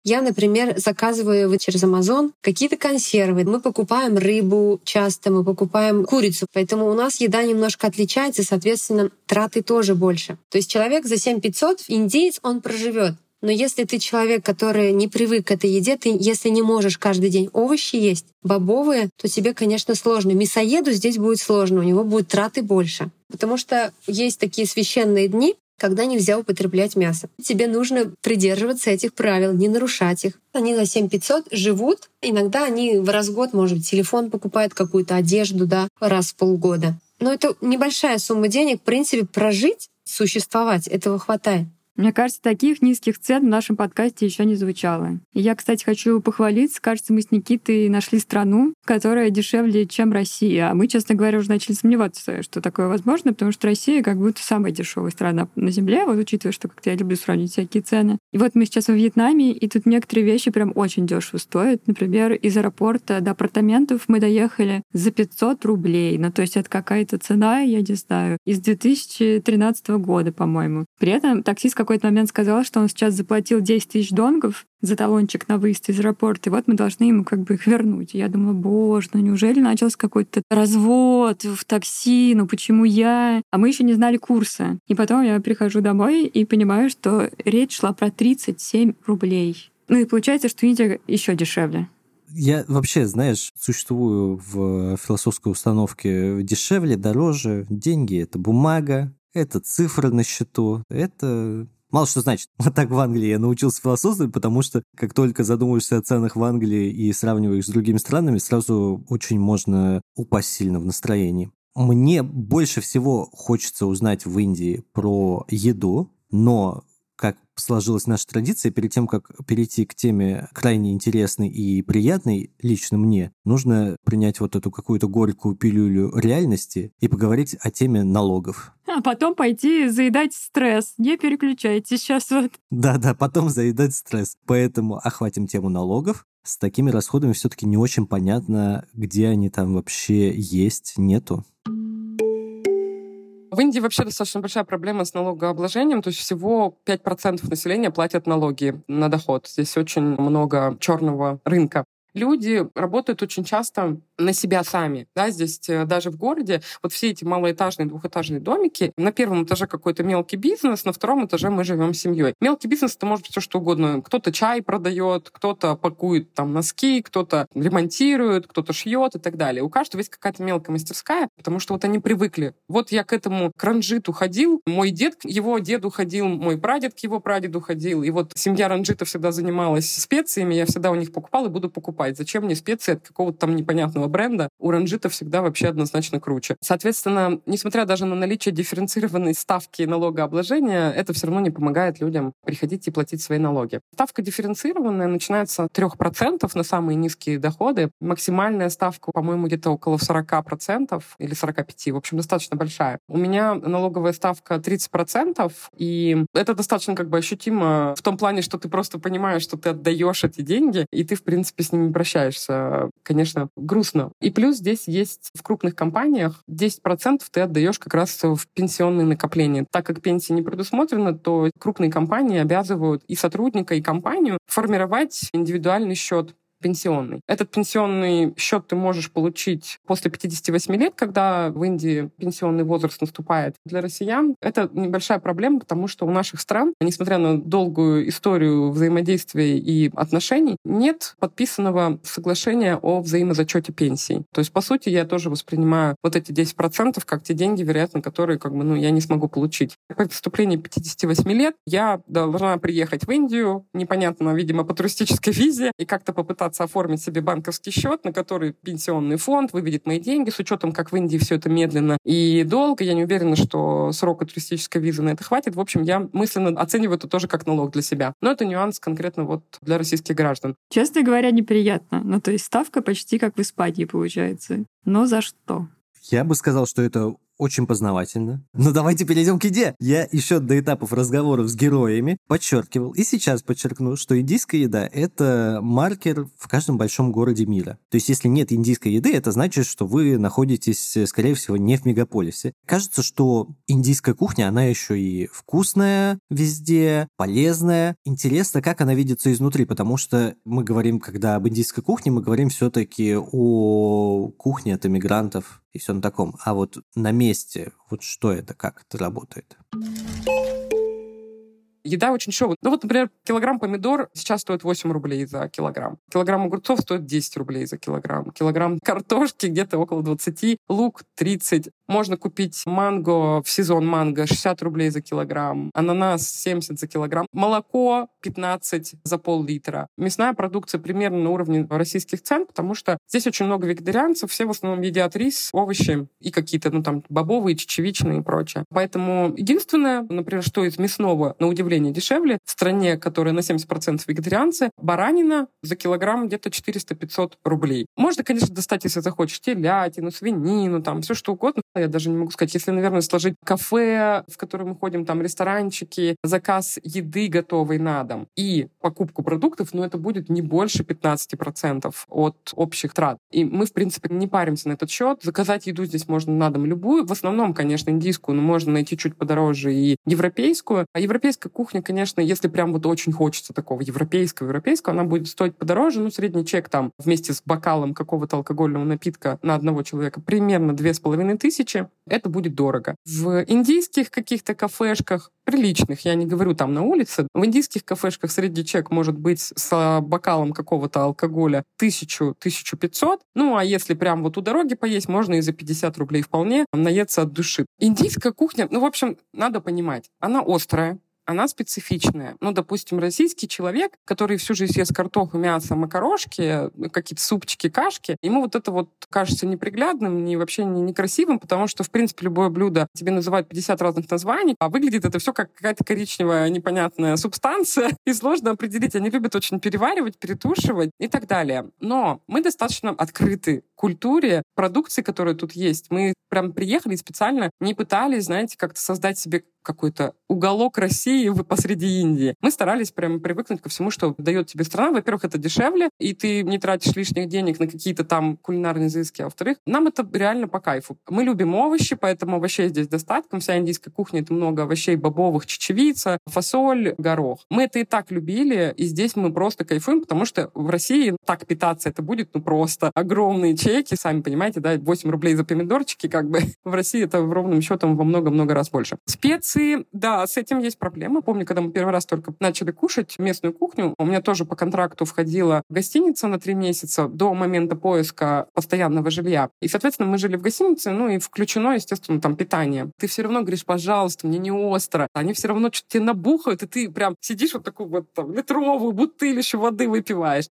Я, например, заказываю вот через Amazon какие-то консервы. Мы покупаем рыбу часто, мы покупаем курицу. Поэтому у нас еда немножко отличается, соответственно, траты тоже больше. То есть человек за 7500, индиец, он проживет. Но если ты человек, который не привык к этой еде, ты, если не можешь каждый день овощи есть, бобовые, то тебе, конечно, сложно. Мясоеду здесь будет сложно, у него будут траты больше. Потому что есть такие священные дни, когда нельзя употреблять мясо. Тебе нужно придерживаться этих правил, не нарушать их. Они за 7500 живут. Иногда они раз в год, может быть, телефон покупают, какую-то одежду, да, раз в полгода. Но это небольшая сумма денег. В принципе, прожить, существовать, этого хватает. Мне кажется, таких низких цен в нашем подкасте еще не звучало. И я, кстати, хочу похвалиться. Кажется, мы с Никитой нашли страну, которая дешевле, чем Россия. А мы, честно говоря, уже начали сомневаться, что такое возможно, потому что Россия как будто самая дешевая страна на Земле, вот учитывая, что как-то я люблю сравнить всякие цены. И вот мы сейчас во Вьетнаме, и тут некоторые вещи прям очень дешево стоят. Например, из аэропорта до апартаментов мы доехали за 500 рублей. Ну, то есть это какая-то цена, я не знаю, из 2013 года, по-моему. При этом таксист в какой-то момент сказал, что он сейчас заплатил 10 тысяч донгов за талончик на выезд из аэропорта, и вот мы должны ему как бы их вернуть. И я думаю, боже, ну неужели начался какой-то развод в такси, ну почему я? А мы еще не знали курса. И потом я прихожу домой и понимаю, что речь шла про 37 рублей. Ну и получается, что Индия еще дешевле. Я вообще, знаешь, существую в философской установке дешевле, дороже. Деньги — это бумага, это цифры на счету, это... Мало что значит. Вот так в Англии я научился философствовать, потому что как только задумываешься о ценах в Англии и сравниваешь с другими странами, сразу очень можно упасть сильно в настроении. Мне больше всего хочется узнать в Индии про еду, но как сложилась наша традиция, перед тем, как перейти к теме крайне интересной и приятной лично мне, нужно принять вот эту какую-то горькую пилюлю реальности и поговорить о теме налогов. А потом пойти заедать стресс. Не переключайтесь сейчас вот. Да-да, потом заедать стресс. Поэтому охватим тему налогов. С такими расходами все-таки не очень понятно, где они там вообще есть, нету. В Индии вообще достаточно большая проблема с налогообложением, то есть всего 5% населения платят налоги на доход. Здесь очень много черного рынка. Люди работают очень часто на себя сами. Да, здесь даже в городе вот все эти малоэтажные, двухэтажные домики, на первом этаже какой-то мелкий бизнес, на втором этаже мы живем с семьей. Мелкий бизнес — это может быть все что угодно. Кто-то чай продает, кто-то пакует там носки, кто-то ремонтирует, кто-то шьет и так далее. У каждого есть какая-то мелкая мастерская, потому что вот они привыкли. Вот я к этому ранжиту ходил, мой дед к его деду ходил, мой прадед к его прадеду ходил. И вот семья ранжитов всегда занималась специями, я всегда у них покупал и буду покупать. Зачем мне специи от какого-то там непонятного бренда? У ранжита всегда вообще однозначно круче. Соответственно, несмотря даже на наличие дифференцированной ставки налогообложения, это все равно не помогает людям приходить и платить свои налоги. Ставка дифференцированная начинается от 3% на самые низкие доходы. Максимальная ставка, по-моему, где-то около 40% или 45%. В общем, достаточно большая. У меня налоговая ставка 30%, и это достаточно как бы ощутимо в том плане, что ты просто понимаешь, что ты отдаешь эти деньги, и ты, в принципе, с ними прощаешься. Конечно, грустно. И плюс здесь есть в крупных компаниях 10% ты отдаешь как раз в пенсионные накопления. Так как пенсии не предусмотрено, то крупные компании обязывают и сотрудника, и компанию формировать индивидуальный счет пенсионный. Этот пенсионный счет ты можешь получить после 58 лет, когда в Индии пенсионный возраст наступает. Для россиян это небольшая проблема, потому что у наших стран, несмотря на долгую историю взаимодействия и отношений, нет подписанного соглашения о взаимозачете пенсий. То есть, по сути, я тоже воспринимаю вот эти 10% как те деньги, вероятно, которые я не смогу получить. По наступлении 58 лет я должна приехать в Индию, непонятно, видимо, по туристической визе, и как-то попытаться оформить себе банковский счет, на который пенсионный фонд выведет мои деньги, с учетом, как в Индии все это медленно и долго. Я не уверена, что срока туристической визы на это хватит. В общем, я мысленно оцениваю это тоже как налог для себя. Но это нюанс конкретно вот для российских граждан. Честно говоря, неприятно. То есть ставка почти как в Испании получается. Но за что? Я бы сказал, что это очень познавательно. Но давайте перейдем к еде. Я еще до этапов разговоров с героями подчеркивал, и сейчас подчеркну, что индийская еда — это маркер в каждом большом городе мира. То есть, если нет индийской еды, это значит, что вы находитесь, скорее всего, не в мегаполисе. Кажется, что индийская кухня, она еще и вкусная везде, полезная. Интересно, как она видится изнутри, потому что мы говорим, когда об индийской кухне, мы говорим все-таки о кухне от иммигрантов и все на таком. А вот на месте, вот что это, как это работает? Еда очень дешевая. Ну вот, например, килограмм помидор сейчас стоит 8 рублей за килограмм. Килограмм огурцов стоит 10 рублей за килограмм. Килограмм картошки где-то около 20, лук 30. Можно купить манго в сезон манго 60 рублей за килограмм, ананас 70 за килограмм, молоко 15 за пол-литра. Мясная продукция примерно на уровне российских цен, потому что здесь очень много вегетарианцев, все в основном едят рис, овощи и какие-то, бобовые, чечевичные и прочее. Поэтому единственное, например, что из мясного, на удивление, дешевле, в стране, которая на 70% вегетарианцы, баранина за килограмм где-то 400-500 рублей. Можно, конечно, достать, если захочешь, телятину, свинину, все что угодно. Я даже не могу сказать, если, наверное, сложить кафе, в которое мы ходим, ресторанчики, заказ еды готовой на дом и покупку продуктов, это будет не больше 15% от общих трат. И мы, в принципе, не паримся на этот счет. Заказать еду здесь можно на дом любую. В основном, конечно, индийскую, но можно найти чуть подороже и европейскую. А европейская кухня, конечно, если прям очень хочется такого европейского, она будет стоить подороже. Средний чек вместе с бокалом какого-то алкогольного напитка на одного человека примерно 2500. Это будет дорого. В индийских каких-то кафешках, приличных, я не говорю на улице, в индийских кафешках средний чек может быть с бокалом какого-то алкоголя 1000-1500. А если прям у дороги поесть, можно и за 50 рублей вполне наесться от души. Индийская кухня, в общем, надо понимать, она острая, она специфичная. Допустим, российский человек, который всю жизнь ест картоху, мясо, макарошки, какие-то супчики, кашки, ему это кажется неприглядным, вообще некрасивым, потому что, в принципе, любое блюдо тебе называют 50 разных названий, а выглядит это все как какая-то коричневая непонятная субстанция, и сложно определить. Они любят очень переваривать, перетушивать и так далее. Но мы достаточно открыты к культуре продукции, которая тут есть. Мы прям приехали и специально не пытались, как-то создать себе какой-то уголок России посреди Индии. Мы старались прям привыкнуть ко всему, что дает тебе страна. Во-первых, это дешевле, и ты не тратишь лишних денег на какие-то кулинарные изыски. А во-вторых, нам это реально по кайфу. Мы любим овощи, поэтому овощей здесь достатком. Вся индийская кухня — это много овощей бобовых, чечевица, фасоль, горох. Мы это и так любили, и здесь мы просто кайфуем, потому что в России так питаться это будет просто огромные чеки. Сами понимаете, 8 рублей за помидорчики, в России это ровным счетом во много-много раз больше. Специи, да, с этим есть проблема. Помню, когда мы первый раз только начали кушать местную кухню, у меня тоже по контракту входила гостиница на 3 месяца до момента поиска постоянного жилья. И, соответственно, мы жили в гостинице, и включено, естественно, питание. Ты все равно говоришь, пожалуйста, мне не остро. Они все равно что-то тебе набухают, и ты прям сидишь такую литровую бутыль еще воды выпиваешь.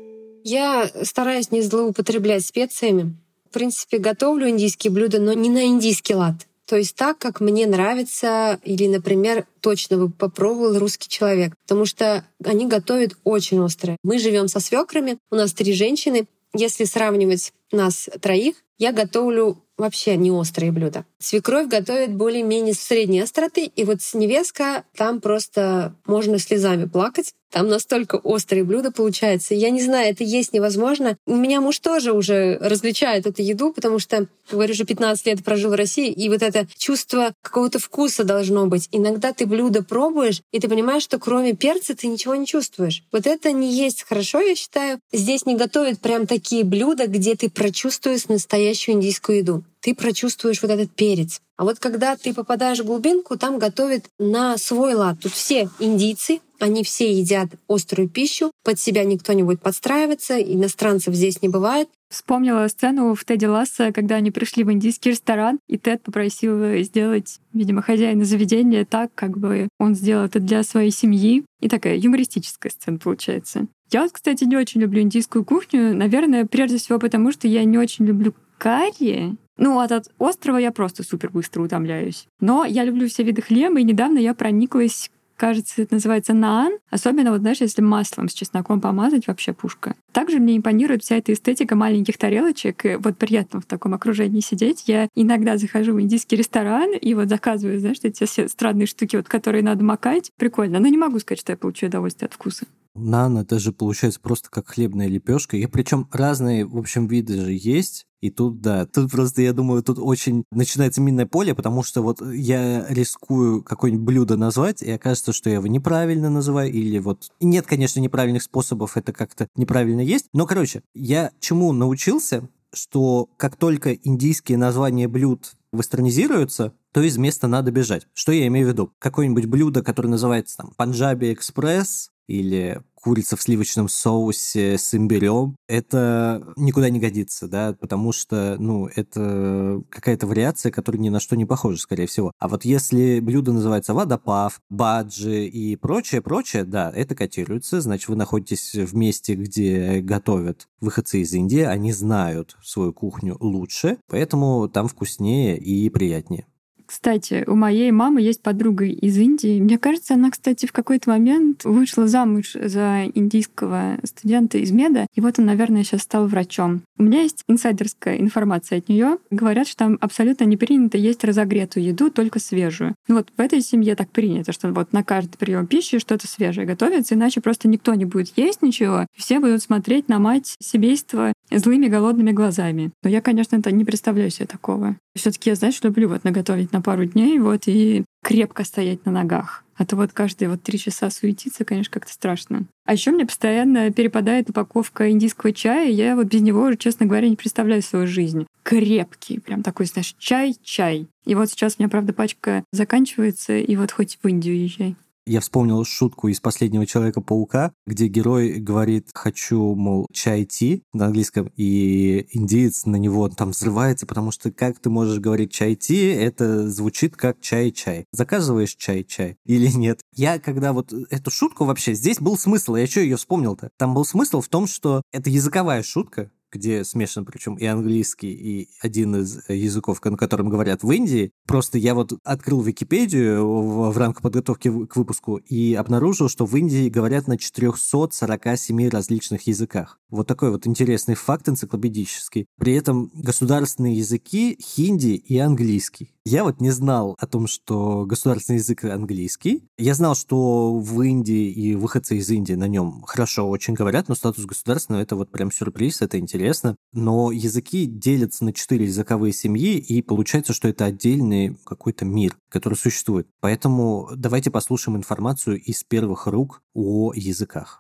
Я стараюсь не злоупотреблять специями. В принципе, готовлю индийские блюда, но не на индийский лад. То есть так, как мне нравится, или, например, точно бы попробовал русский человек. Потому что они готовят очень острое. Мы живем со свекрами, у нас 3 женщины. Если сравнивать нас 3, я готовлю вообще не острые блюда. Свекровь готовит более-менее средней остроты, и невестка, там просто можно слезами плакать. Там настолько острые блюда получаются. Я не знаю, это есть невозможно. У меня муж тоже уже различает эту еду, потому что, говорю, уже 15 лет прожил в России, и это чувство какого-то вкуса должно быть. Иногда ты блюдо пробуешь, и ты понимаешь, что кроме перца ты ничего не чувствуешь. Это не есть хорошо, я считаю. Здесь не готовят прям такие блюда, где ты прочувствуешь настоящую индийскую еду. Ты прочувствуешь этот перец. А когда ты попадаешь в глубинку, там готовят на свой лад. Тут все индийцы, они все едят острую пищу, под себя никто не будет подстраиваться, иностранцев здесь не бывает. Вспомнила сцену в Теде Лассо, когда они пришли в индийский ресторан, и Тед попросил сделать, видимо, хозяина заведения так, как бы он сделал это для своей семьи. И такая юмористическая сцена получается. Я кстати, не очень люблю индийскую кухню, наверное, прежде всего потому, что я не очень люблю карри. От острова я просто супер быстро утомляюсь. Но я люблю все виды хлеба, и недавно я прониклась кажется, это называется наан. Особенно, вот знаешь, если маслом с чесноком помазать, вообще пушка. Также мне импонирует вся эта эстетика маленьких тарелочек. И вот приятно в таком окружении сидеть. Я иногда захожу в индийский ресторан и вот заказываю, знаешь, эти все странные штуки, вот, которые надо макать. Прикольно. Но не могу сказать, что я получаю удовольствие от вкуса. Нан, это же получается просто как хлебная лепешка. И причем разные, в общем, виды же есть. И тут, да, тут просто, я думаю, тут очень начинается минное поле, потому что вот я рискую какое-нибудь блюдо назвать, и окажется, что я его неправильно называю, или вот... Нет, конечно, неправильных способов, это как-то неправильно есть. Но, короче, я чему научился, что как только индийские названия блюд вестернизируются, то из места надо бежать. Что я имею в виду? Какое-нибудь блюдо, которое называется там Панджаби Экспресс или курица в сливочном соусе с имбирем, это никуда не годится, да, потому что, это какая-то вариация, которая ни на что не похожа, скорее всего. А вот если блюдо называется вадапав, баджи и прочее, да, это котируется, значит, вы находитесь в месте, где готовят выходцы из Индии, они знают свою кухню лучше, поэтому там вкуснее и приятнее. Кстати, у моей мамы есть подруга из Индии. Мне кажется, она, кстати, в какой-то момент вышла замуж за индийского студента из меда, и вот он, наверное, сейчас стал врачом. У меня есть инсайдерская информация от нее. Говорят, что там абсолютно не принято есть разогретую еду, только свежую. Вот в этой семье так принято, что вот на каждый прием пищи что-то свежее готовится, иначе просто никто не будет есть ничего. Все будут смотреть на мать семейства злыми голодными глазами. Но я, конечно, это не представляю себе такого. Все-таки я, знаешь, люблю вот наготовить на пару дней вот и крепко стоять на ногах. А то вот каждые 3 часа суетиться, конечно, как-то страшно. А еще мне постоянно перепадает упаковка индийского чая, и я вот без него уже, честно говоря, не представляю свою жизнь. Крепкий, прям такой, знаешь, чай. И вот сейчас у меня, правда, пачка заканчивается, и вот хоть в Индию езжай. Я вспомнил шутку из «Последнего Человека-паука», где герой говорит «хочу, мол, чай-ти» на английском, и индиец на него там взрывается, потому что как ты можешь говорить чай-ти, это звучит как чай-чай. Заказываешь чай-чай или нет? Я когда вот эту шутку вообще, здесь был смысл, я что ее вспомнил-то? Там был смысл в том, что это языковая шутка, где смешан причем и английский, и один из языков, на котором говорят в Индии. Просто я вот открыл Википедию в рамках подготовки к выпуску и обнаружил, что в Индии говорят на 447 различных языках. Вот такой вот интересный факт энциклопедический. При этом государственные языки хинди и английский. Я вот не знал о том, что государственный язык английский. Я знал, что в Индии и выходцы из Индии на нем хорошо очень говорят, но статус государственного — это вот прям сюрприз, это интересно. Но языки делятся на 4 языковые семьи, и получается, что это отдельный какой-то мир, который существует. Поэтому давайте послушаем информацию из первых рук о языках.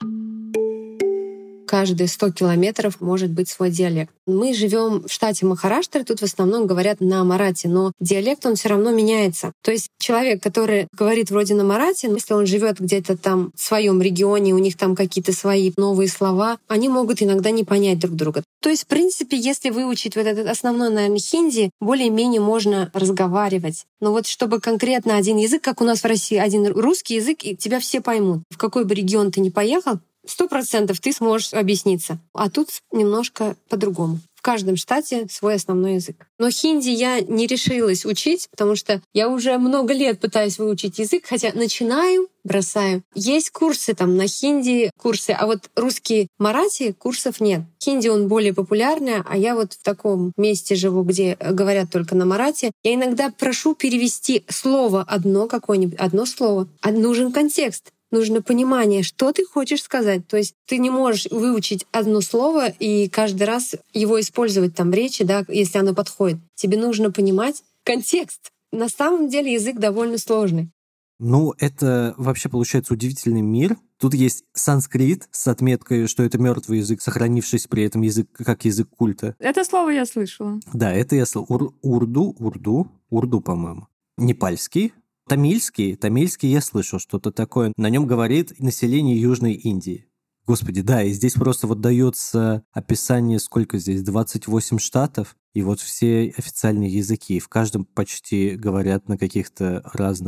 Каждые 100 километров может быть свой диалект. Мы живем в штате Махараштра, тут в основном говорят на марате, но диалект, он все равно меняется. То есть человек, который говорит вроде на марате, но если он живет где-то там в своем регионе, у них там какие-то свои новые слова, они могут иногда не понять друг друга. То есть, в принципе, если выучить вот этот основной, наверное, хинди, более-менее можно разговаривать. Но вот чтобы конкретно один язык, как у нас в России, один русский язык, и тебя все поймут. В какой бы регион ты ни поехал, 100% ты сможешь объясниться. А тут немножко по-другому. В каждом штате свой основной язык. Но хинди я не решилась учить, потому что я уже много лет пытаюсь выучить язык, хотя начинаю, бросаю. Есть курсы там на хинди, курсы, а вот русский марати курсов нет. Хинди он более популярный, а я вот в таком месте живу, где говорят только на марати. Я иногда прошу перевести слово одно какое-нибудь, одно слово. А нужен контекст. Нужно понимание, что ты хочешь сказать. То есть ты не можешь выучить одно слово и каждый раз его использовать там в речи, да, если оно подходит. Тебе нужно понимать контекст. На самом деле язык довольно сложный. Это вообще получается удивительный мир. Тут есть санскрит с отметкой, что это мертвый язык, сохранившийся при этом язык как язык культа. Это слово я слышала. Да, это я слышала. Урду, по-моему. Непальский. Тамильский я слышал что-то такое. На нем говорит население Южной Индии. Господи, да, и здесь просто вот дается описание, сколько здесь, 28 штатов, и вот все официальные языки. И в каждом почти говорят на каких-то разных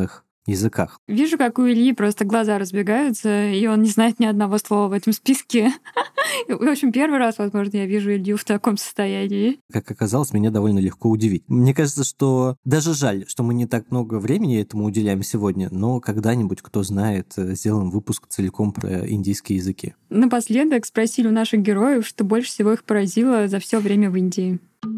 языках. Вижу, как у Ильи просто глаза разбегаются, и он не знает ни одного слова в этом списке. В общем, первый раз, возможно, я вижу Илью в таком состоянии. Как оказалось, меня довольно легко удивить. Мне кажется, что даже жаль, что мы не так много времени этому уделяем сегодня, но когда-нибудь, кто знает, сделаем выпуск целиком про индийские языки. Напоследок спросили у наших героев, что больше всего их поразило за все время в Индии.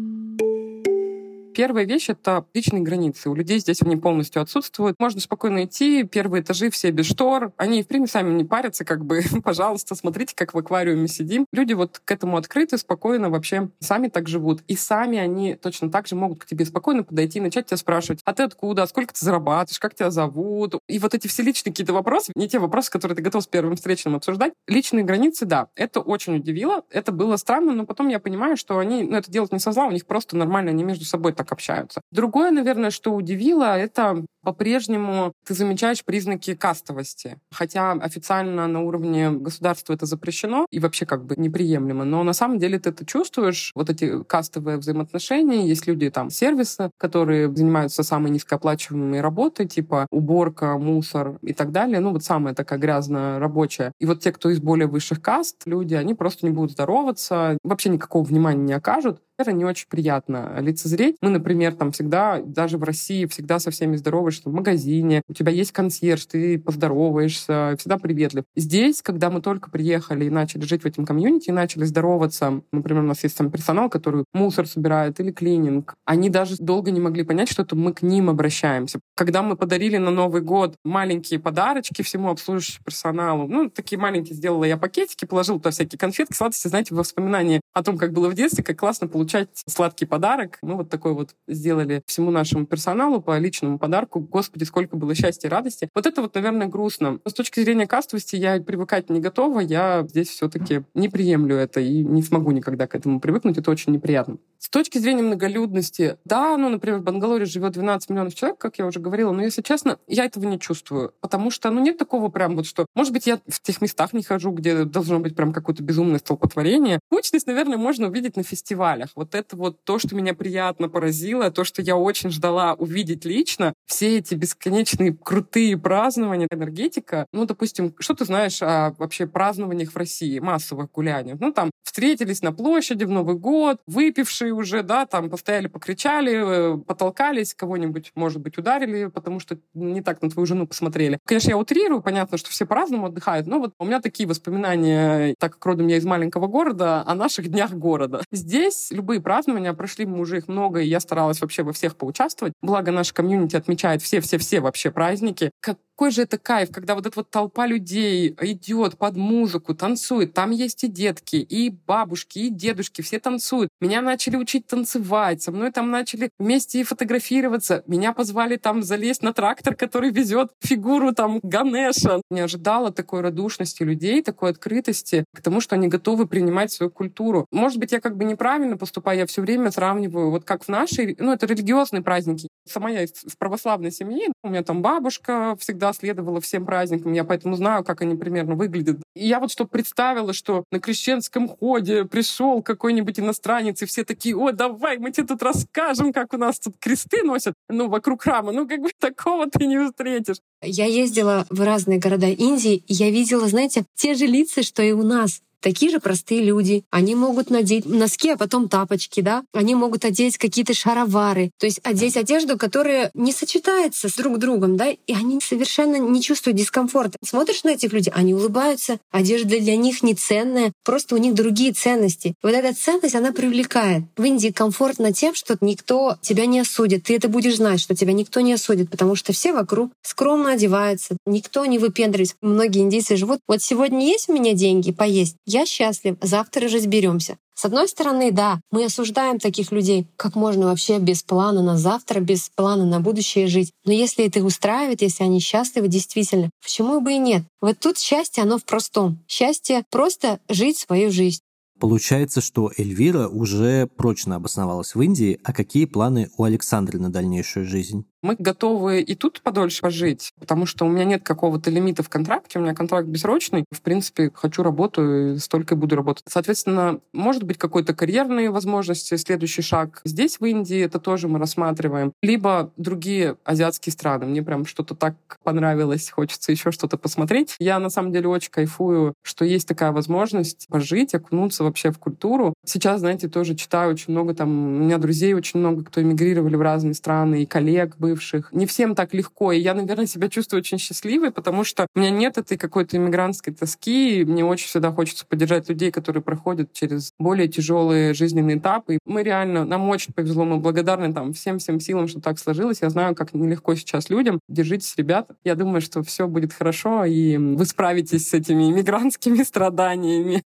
Первая вещь — это личные границы. У людей здесь они полностью отсутствуют. Можно спокойно идти, первые этажи все без штор. Они, в принципе, сами не парятся, как бы, пожалуйста, смотрите, как в аквариуме сидим. Люди вот к этому открыты, спокойно вообще сами так живут. И сами они точно так же могут к тебе спокойно подойти, начать тебя спрашивать, а ты откуда, а сколько ты зарабатываешь, как тебя зовут. И вот эти все личные какие-то вопросы, не те вопросы, которые ты готов с первым встречным обсуждать. Личные границы, да, это очень удивило. Это было странно, но потом я понимаю, что они, это делают не со зла, у них просто нормально, они между собой так общаются. Другое, наверное, что удивило, это по-прежнему ты замечаешь признаки кастовости. Хотя официально на уровне государства это запрещено и вообще как бы неприемлемо. Но на самом деле ты это чувствуешь, вот эти кастовые взаимоотношения. Есть люди, там, сервисы, которые занимаются самой низкооплачиваемой работой, типа уборка, мусор и так далее. Ну, вот самая такая грязная рабочая. И вот те, кто из более высших каст, люди, они просто не будут здороваться, вообще никакого внимания не окажут. Это не очень приятно лицезреть. Мы, например, там всегда, даже в России, всегда со всеми здороваешься в магазине, у тебя есть консьерж, ты поздороваешься, всегда приветлив. Здесь, когда мы только приехали и начали жить в этом комьюнити, и начали здороваться, например, у нас есть там персонал, который мусор собирает или клининг, они даже долго не могли понять, что это мы к ним обращаемся. Когда мы подарили на Новый год маленькие подарочки всему обслуживающему персоналу, ну, такие маленькие сделала я пакетики, положила туда всякие конфетки, сладости, знаете, воспоминания о том, как было в детстве, как классно получать сладкий подарок. Мы вот такой вот сделали всему нашему персоналу по личному подарку. Господи, сколько было счастья и радости. Вот это вот, наверное, грустно. Но с точки зрения кастовости я привыкать не готова. Я здесь все-таки не приемлю это и не смогу никогда к этому привыкнуть. Это очень неприятно. С точки зрения многолюдности, да, ну, например, в Бангалоре живет 12 миллионов человек, как я уже говорила, но, если честно, я этого не чувствую. Потому что, ну, нет такого прям вот, что, может быть, я в тех местах не хожу, где должно быть прям какое-то безумное столпотворение. Кучность, наверное, можно увидеть на фестивалях. Вот это вот то, что меня приятно поразило, то, что я очень ждала увидеть лично, все эти бесконечные крутые празднования, энергетика. Ну, допустим, что ты знаешь о вообще празднованиях в России, массовых гуляниях? Ну, там встретились на площади в Новый год, выпившие уже, да, там постояли, покричали, потолкались, кого-нибудь, может быть, ударили, потому что не так на твою жену посмотрели. Конечно, я утрирую, понятно, что все по-разному отдыхают, но вот у меня такие воспоминания, так как родом я из маленького города, о наших днях города. Здесь любые празднования, прошли мы уже их много, и я старалась вообще во всех поучаствовать. Благо, наша комьюнити отмечает все-все-все вообще праздники. Какой же это кайф, когда вот эта вот толпа людей идет под музыку, танцует. Там есть и детки, и бабушки, и дедушки, все танцуют. Меня начали учить танцевать, со мной там начали вместе фотографироваться. Меня позвали там залезть на трактор, который везет фигуру там Ганеша. Не ожидала такой радушности людей, такой открытости к тому, что они готовы принимать свою культуру. Может быть, я как бы неправильно поступаю, я все время сравниваю, вот как в нашей, ну, это религиозные праздники. Сама я из православной семьи, у меня там бабушка всегда следовала всем праздникам, я поэтому знаю, как они примерно выглядят. И я вот что представила, что на крещенском ходе пришел какой-нибудь иностранец, и все такие: о, давай, мы тебе тут расскажем, как у нас тут кресты носят, ну, вокруг храма. Ну, как бы такого ты не встретишь. Я ездила в разные города Индии, и я видела, знаете, те же лица, что и у нас. Такие же простые люди. Они могут надеть носки, а потом тапочки, да? Они могут одеть какие-то шаровары. То есть одеть одежду, которая не сочетается с друг другом, да? И они совершенно не чувствуют дискомфорта. Смотришь на этих людей, они улыбаются. Одежда для них не ценная. Просто у них другие ценности. И вот эта ценность, она привлекает. В Индии комфортно тем, что никто тебя не осудит. Ты это будешь знать, что тебя никто не осудит, потому что все вокруг скромно одеваются. Никто не выпендривается. Многие индийцы живут: вот сегодня есть у меня деньги поесть, я счастлив, завтра разберемся. С одной стороны, да, мы осуждаем таких людей. Как можно вообще без плана на завтра, без плана на будущее жить? Но если это их устраивает, если они счастливы действительно, почему бы и нет? Вот тут счастье, оно в простом. Счастье — просто жить свою жизнь. Получается, что Эльвира уже прочно обосновалась в Индии, а какие планы у Александры на дальнейшую жизнь? Мы готовы и тут подольше пожить, потому что у меня нет какого-то лимита в контракте, у меня контракт бессрочный. В принципе, хочу работу, и столько и буду работать. Соответственно, может быть, какой-то карьерные возможности, следующий шаг здесь, в Индии, это тоже мы рассматриваем. Либо другие азиатские страны. Мне прям что-то так понравилось, хочется еще что-то посмотреть. Я, на самом деле, очень кайфую, что есть такая возможность пожить, окунуться вообще в культуру. Сейчас, знаете, тоже читаю очень много там, у меня друзей очень много, кто эмигрировали в разные страны, и коллег бывших. Не всем так легко, и я, наверное, себя чувствую очень счастливой, потому что у меня нет этой какой-то иммигрантской тоски, и мне очень всегда хочется поддержать людей, которые проходят через более тяжелые жизненные этапы. И мы реально, нам очень повезло, мы благодарны там всем силам, что так сложилось. Я знаю, как нелегко сейчас людям. Держитесь, ребята. Я думаю, что все будет хорошо, и вы справитесь с этими иммигрантскими страданиями.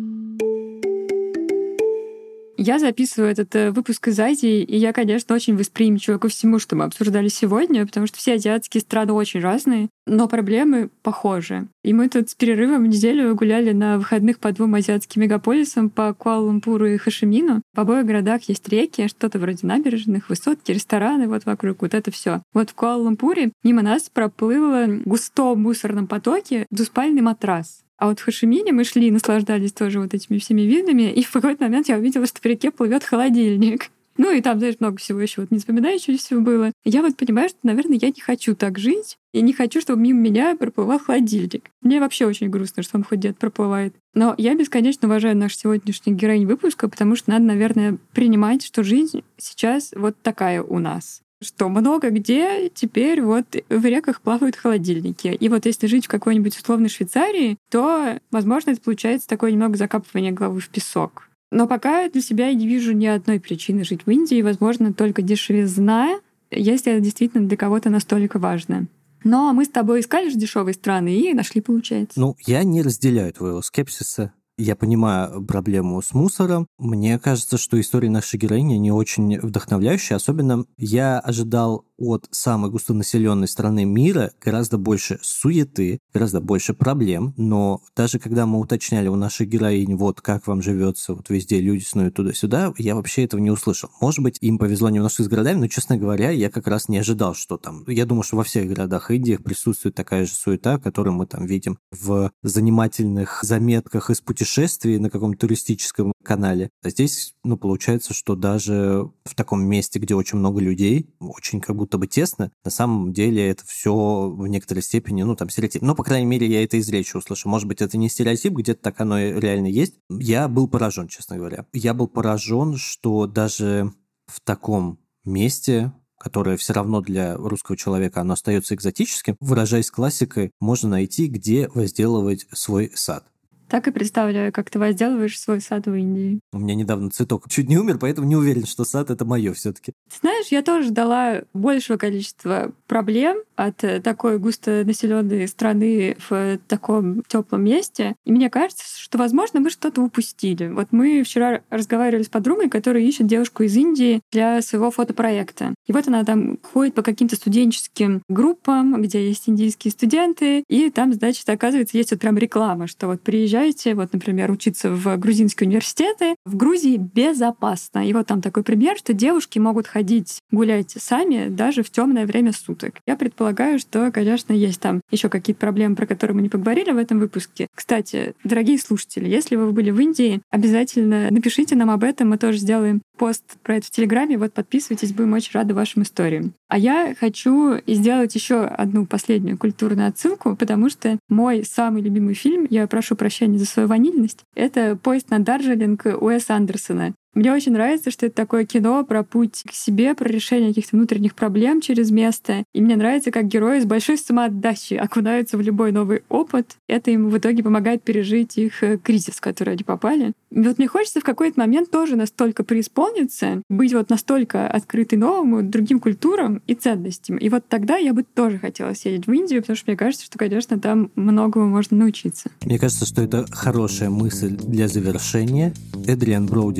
Я записываю этот выпуск из Азии, и я, конечно, очень восприимчива ко всему, что мы обсуждали сегодня, потому что все азиатские страны очень разные, но проблемы похожи. И мы тут с перерывом неделю гуляли на выходных по 2 азиатским мегаполисам, по Куала-Лумпуру и Хошимину. В обоих городах есть реки, что-то вроде набережных, высотки, рестораны вот вокруг, вот это все. Вот в Куала-Лумпуре мимо нас проплыл в густом мусорном потоке двуспальный матрас. А вот в Хошимине мы шли и наслаждались тоже вот этими всеми видами, и в какой-то момент я увидела, что по реке плывет холодильник. Ну и там, знаешь, много всего еще вот не запоминающегося было. Я вот понимаю, что, наверное, я не хочу так жить, и не хочу, чтобы мимо меня проплывал холодильник. Мне вообще очень грустно, что он хоть где-то проплывает. Но я бесконечно уважаю нашу сегодняшнюю героиню выпуска, потому что надо, наверное, принимать, что жизнь сейчас вот такая у нас. Что много где теперь вот в реках плавают холодильники. И вот если жить в какой-нибудь условной Швейцарии, то, возможно, это получается такое немного закапывание головы в песок. Но пока для себя я не вижу ни одной причины жить в Индии, возможно, только дешевизна, если это действительно для кого-то настолько важно. Но мы с тобой искали же дешевые страны и нашли, получается. Ну, я не разделяю твоего скепсиса. Я понимаю проблему с мусором. Мне кажется, что история нашей героини не очень вдохновляющая. Особенно я ожидал от самой густонаселенной страны мира гораздо больше суеты, гораздо больше проблем. Но даже когда мы уточняли у нашей героини, вот как вам живется, вот везде люди снуют туда-сюда, я вообще этого не услышал. Может быть, им повезло немножко с городами, но, честно говоря, я как раз не ожидал, что там... Я думаю, что во всех городах Индии присутствует такая же суета, которую мы там видим в занимательных заметках из путешествий на каком-то туристическом канале. А здесь, получается, что даже в таком месте, где очень много людей, очень как будто бы тесно, на самом деле это все в некоторой степени, стереотип. Но, по крайней мере, я это из речи услышал. Может быть, это не стереотип, где-то так оно и реально есть. Я был поражен, честно говоря. Я был поражен, что даже в таком месте, которое все равно для русского человека оно остается экзотическим, выражаясь классикой, можно найти, где возделывать свой сад. Так и представляю, как ты возделываешь свой сад в Индии. У меня недавно цветок чуть не умер, поэтому не уверен, что сад — это мое все-таки. Ты знаешь, я тоже ждала большего количества проблем от такой густонаселенной страны в таком теплом месте. И мне кажется, что, возможно, мы что-то упустили. Вот мы вчера разговаривали с подругой, которая ищет девушку из Индии для своего фотопроекта. И вот она там ходит по каким-то студенческим группам, где есть индийские студенты, и там, значит, оказывается, есть вот прям реклама, что вот приезжайте, вот, например, учиться в грузинские университеты. В Грузии безопасно. И вот там такой пример, что девушки могут ходить гулять сами даже в темное время суток. Я предполагаю, что, конечно, есть там еще какие-то проблемы, про которые мы не поговорили в этом выпуске. Кстати, дорогие слушатели, если вы были в Индии, обязательно напишите нам об этом, мы тоже сделаем пост про это в Телеграме. Вот подписывайтесь, будем очень рады вашим историям. А я хочу сделать еще одну последнюю культурную отсылку, потому что мой самый любимый фильм, я прошу прощения за свою ванильность, это «Поезд на Дарджилинг» Уэса Андерсона. Мне очень нравится, что это такое кино про путь к себе, про решение каких-то внутренних проблем через место. И мне нравится, как герои с большой самоотдачей окунаются в любой новый опыт. Это им в итоге помогает пережить их кризис, в который они попали. И вот мне хочется в какой-то момент тоже настолько преисполниться, быть вот настолько открытой новому, другим культурам и ценностям. И вот тогда я бы тоже хотела съездить в Индию, потому что мне кажется, что, конечно, там многому можно научиться. Мне кажется, что это хорошая мысль для завершения. Эдриан Броуди еще в этом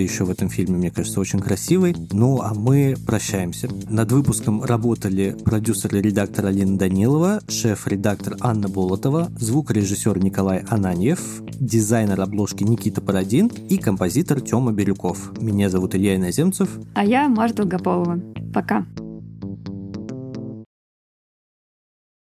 этом фильме, мне кажется, очень красивый. Ну, а мы прощаемся. Над выпуском работали продюсер и редактор Алина Данилова, шеф-редактор Анна Болотова, звукорежиссер Николай Ананьев, дизайнер обложки Никита Парадин и композитор Тёма Бирюков. Меня зовут Илья Иноземцев. А я Маша Долгополова. Пока.